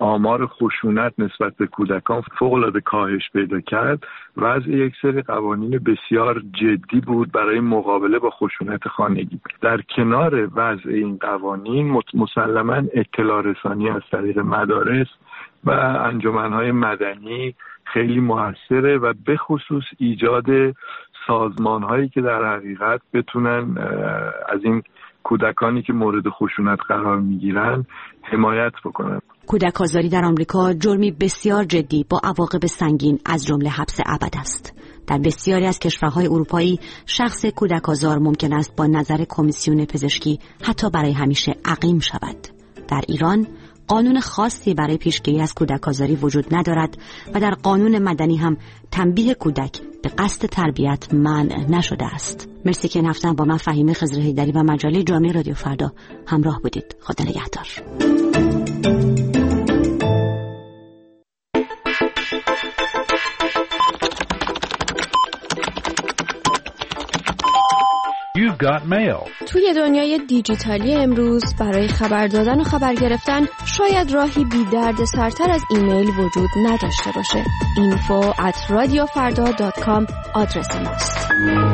آمار خشونت نسبت به کودکان فوق‌العاده کاهش پیدا کرد، وضع یک سری قوانین بسیار جدی بود برای مقابله با خشونت خانگی. در کنار وضع این قوانین مسلماً اطلاع رسانی از طریق مدارس و انجمن‌های مدنی خیلی موثره و به خصوص ایجاد سازمان‌هایی که در حقیقت بتونن از این کودکانی که مورد خشونت قرار میگیرن حمایت بکنن. کودک آزاری در آمریکا جرمی بسیار جدی با عواقب سنگین از جمله حبس ابد است. در بسیاری از کشورهای اروپایی شخص کودک آزار ممکن است با نظر کمیسیون پزشکی حتی برای همیشه عقیم شود. در ایران قانون خاصی برای پیشگیری از کودک آزاری وجود ندارد و در قانون مدنی هم تنبیه کودک به قصد تربیت منع نشده است. مرسی که این هفته با من فهیمه خضرهیدری و مجله جامعه رادیو فردا همراه بودید. خدا نگهدار. You've got mail. توی دنیای دیجیتالی امروز برای خبر دادن و خبر گرفتن شاید راهی بی درد سرتر از ایمیل وجود نداشته باشه. info at radiofarda dot com آدرس ماست.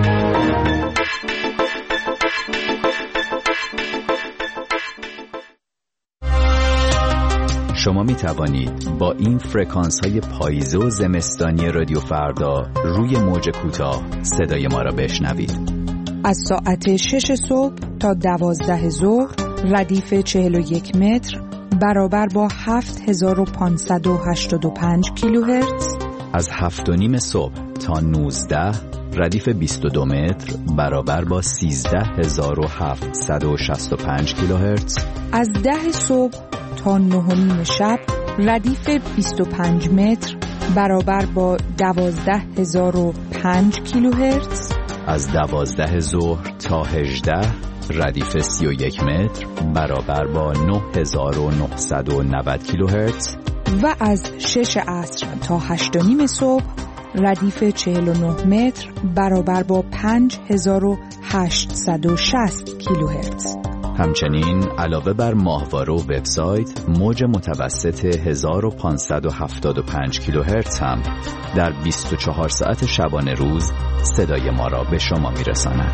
شما می توانید با این فرکانس های پاییزه و زمستانی رادیو فردا روی موج کوتاه صدای ما را بشنوید. از ساعت شش صبح تا دوازده ظهر ردیف چهل و یک متر برابر با هفت هزار و پانصد و هشتاد و پنج کیلوهرتز. از هفت و نیم صبح تا نوزده ردیف بیست و دو متر برابر با سیزده هزار و هفتصد و شصت و پنج کیلوهرتز. از ده صبح تا نه و نیم شب ردیف بیست و پنج متر برابر با دوازده هزار و پنج کیلوهرتز. از دوازده ظهر تا هجده ردیف سی و یک متر برابر با نه هزار و نهصد و نود کیلوهرتز. و از شش عصر تا هشت و نیم صبح ردیف چهل و نه متر برابر با پنج هزار و هشتصد و شصت کیلوهرتز. همچنین علاوه بر ماهواره و وبسایت، موج متوسط هزار و پانصد و هفتاد و پنج کیلوهرتز هم در بیست و چهار ساعت شبانه روز صدای ما را به شما میرساند.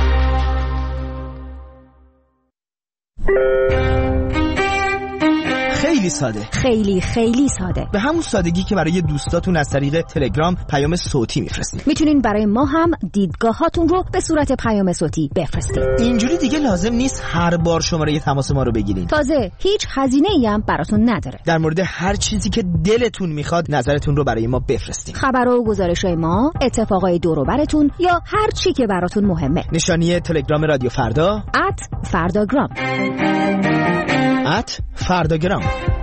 خیلی ساده، خیلی خیلی ساده، به همون سادگی که برای دوستاتون از طریق تلگرام پیام صوتی میفرستید. میتونین برای ما هم دیدگاهاتون رو به صورت پیام صوتی بفرستید. اینجوری دیگه لازم نیست هر بار شماره تماس ما رو بگیرین. تازه هیچ هزینه‌ای هم براتون نداره. در مورد هر چیزی که دلتون میخواد نظرتون رو برای ما بفرستید. خبر و گزارش‌های ما، اتفاقای دور و براتون یا هر چی که براتون مهمه. نشانی تلگرام رادیو فردا ات فرداگرام ات فرداگرام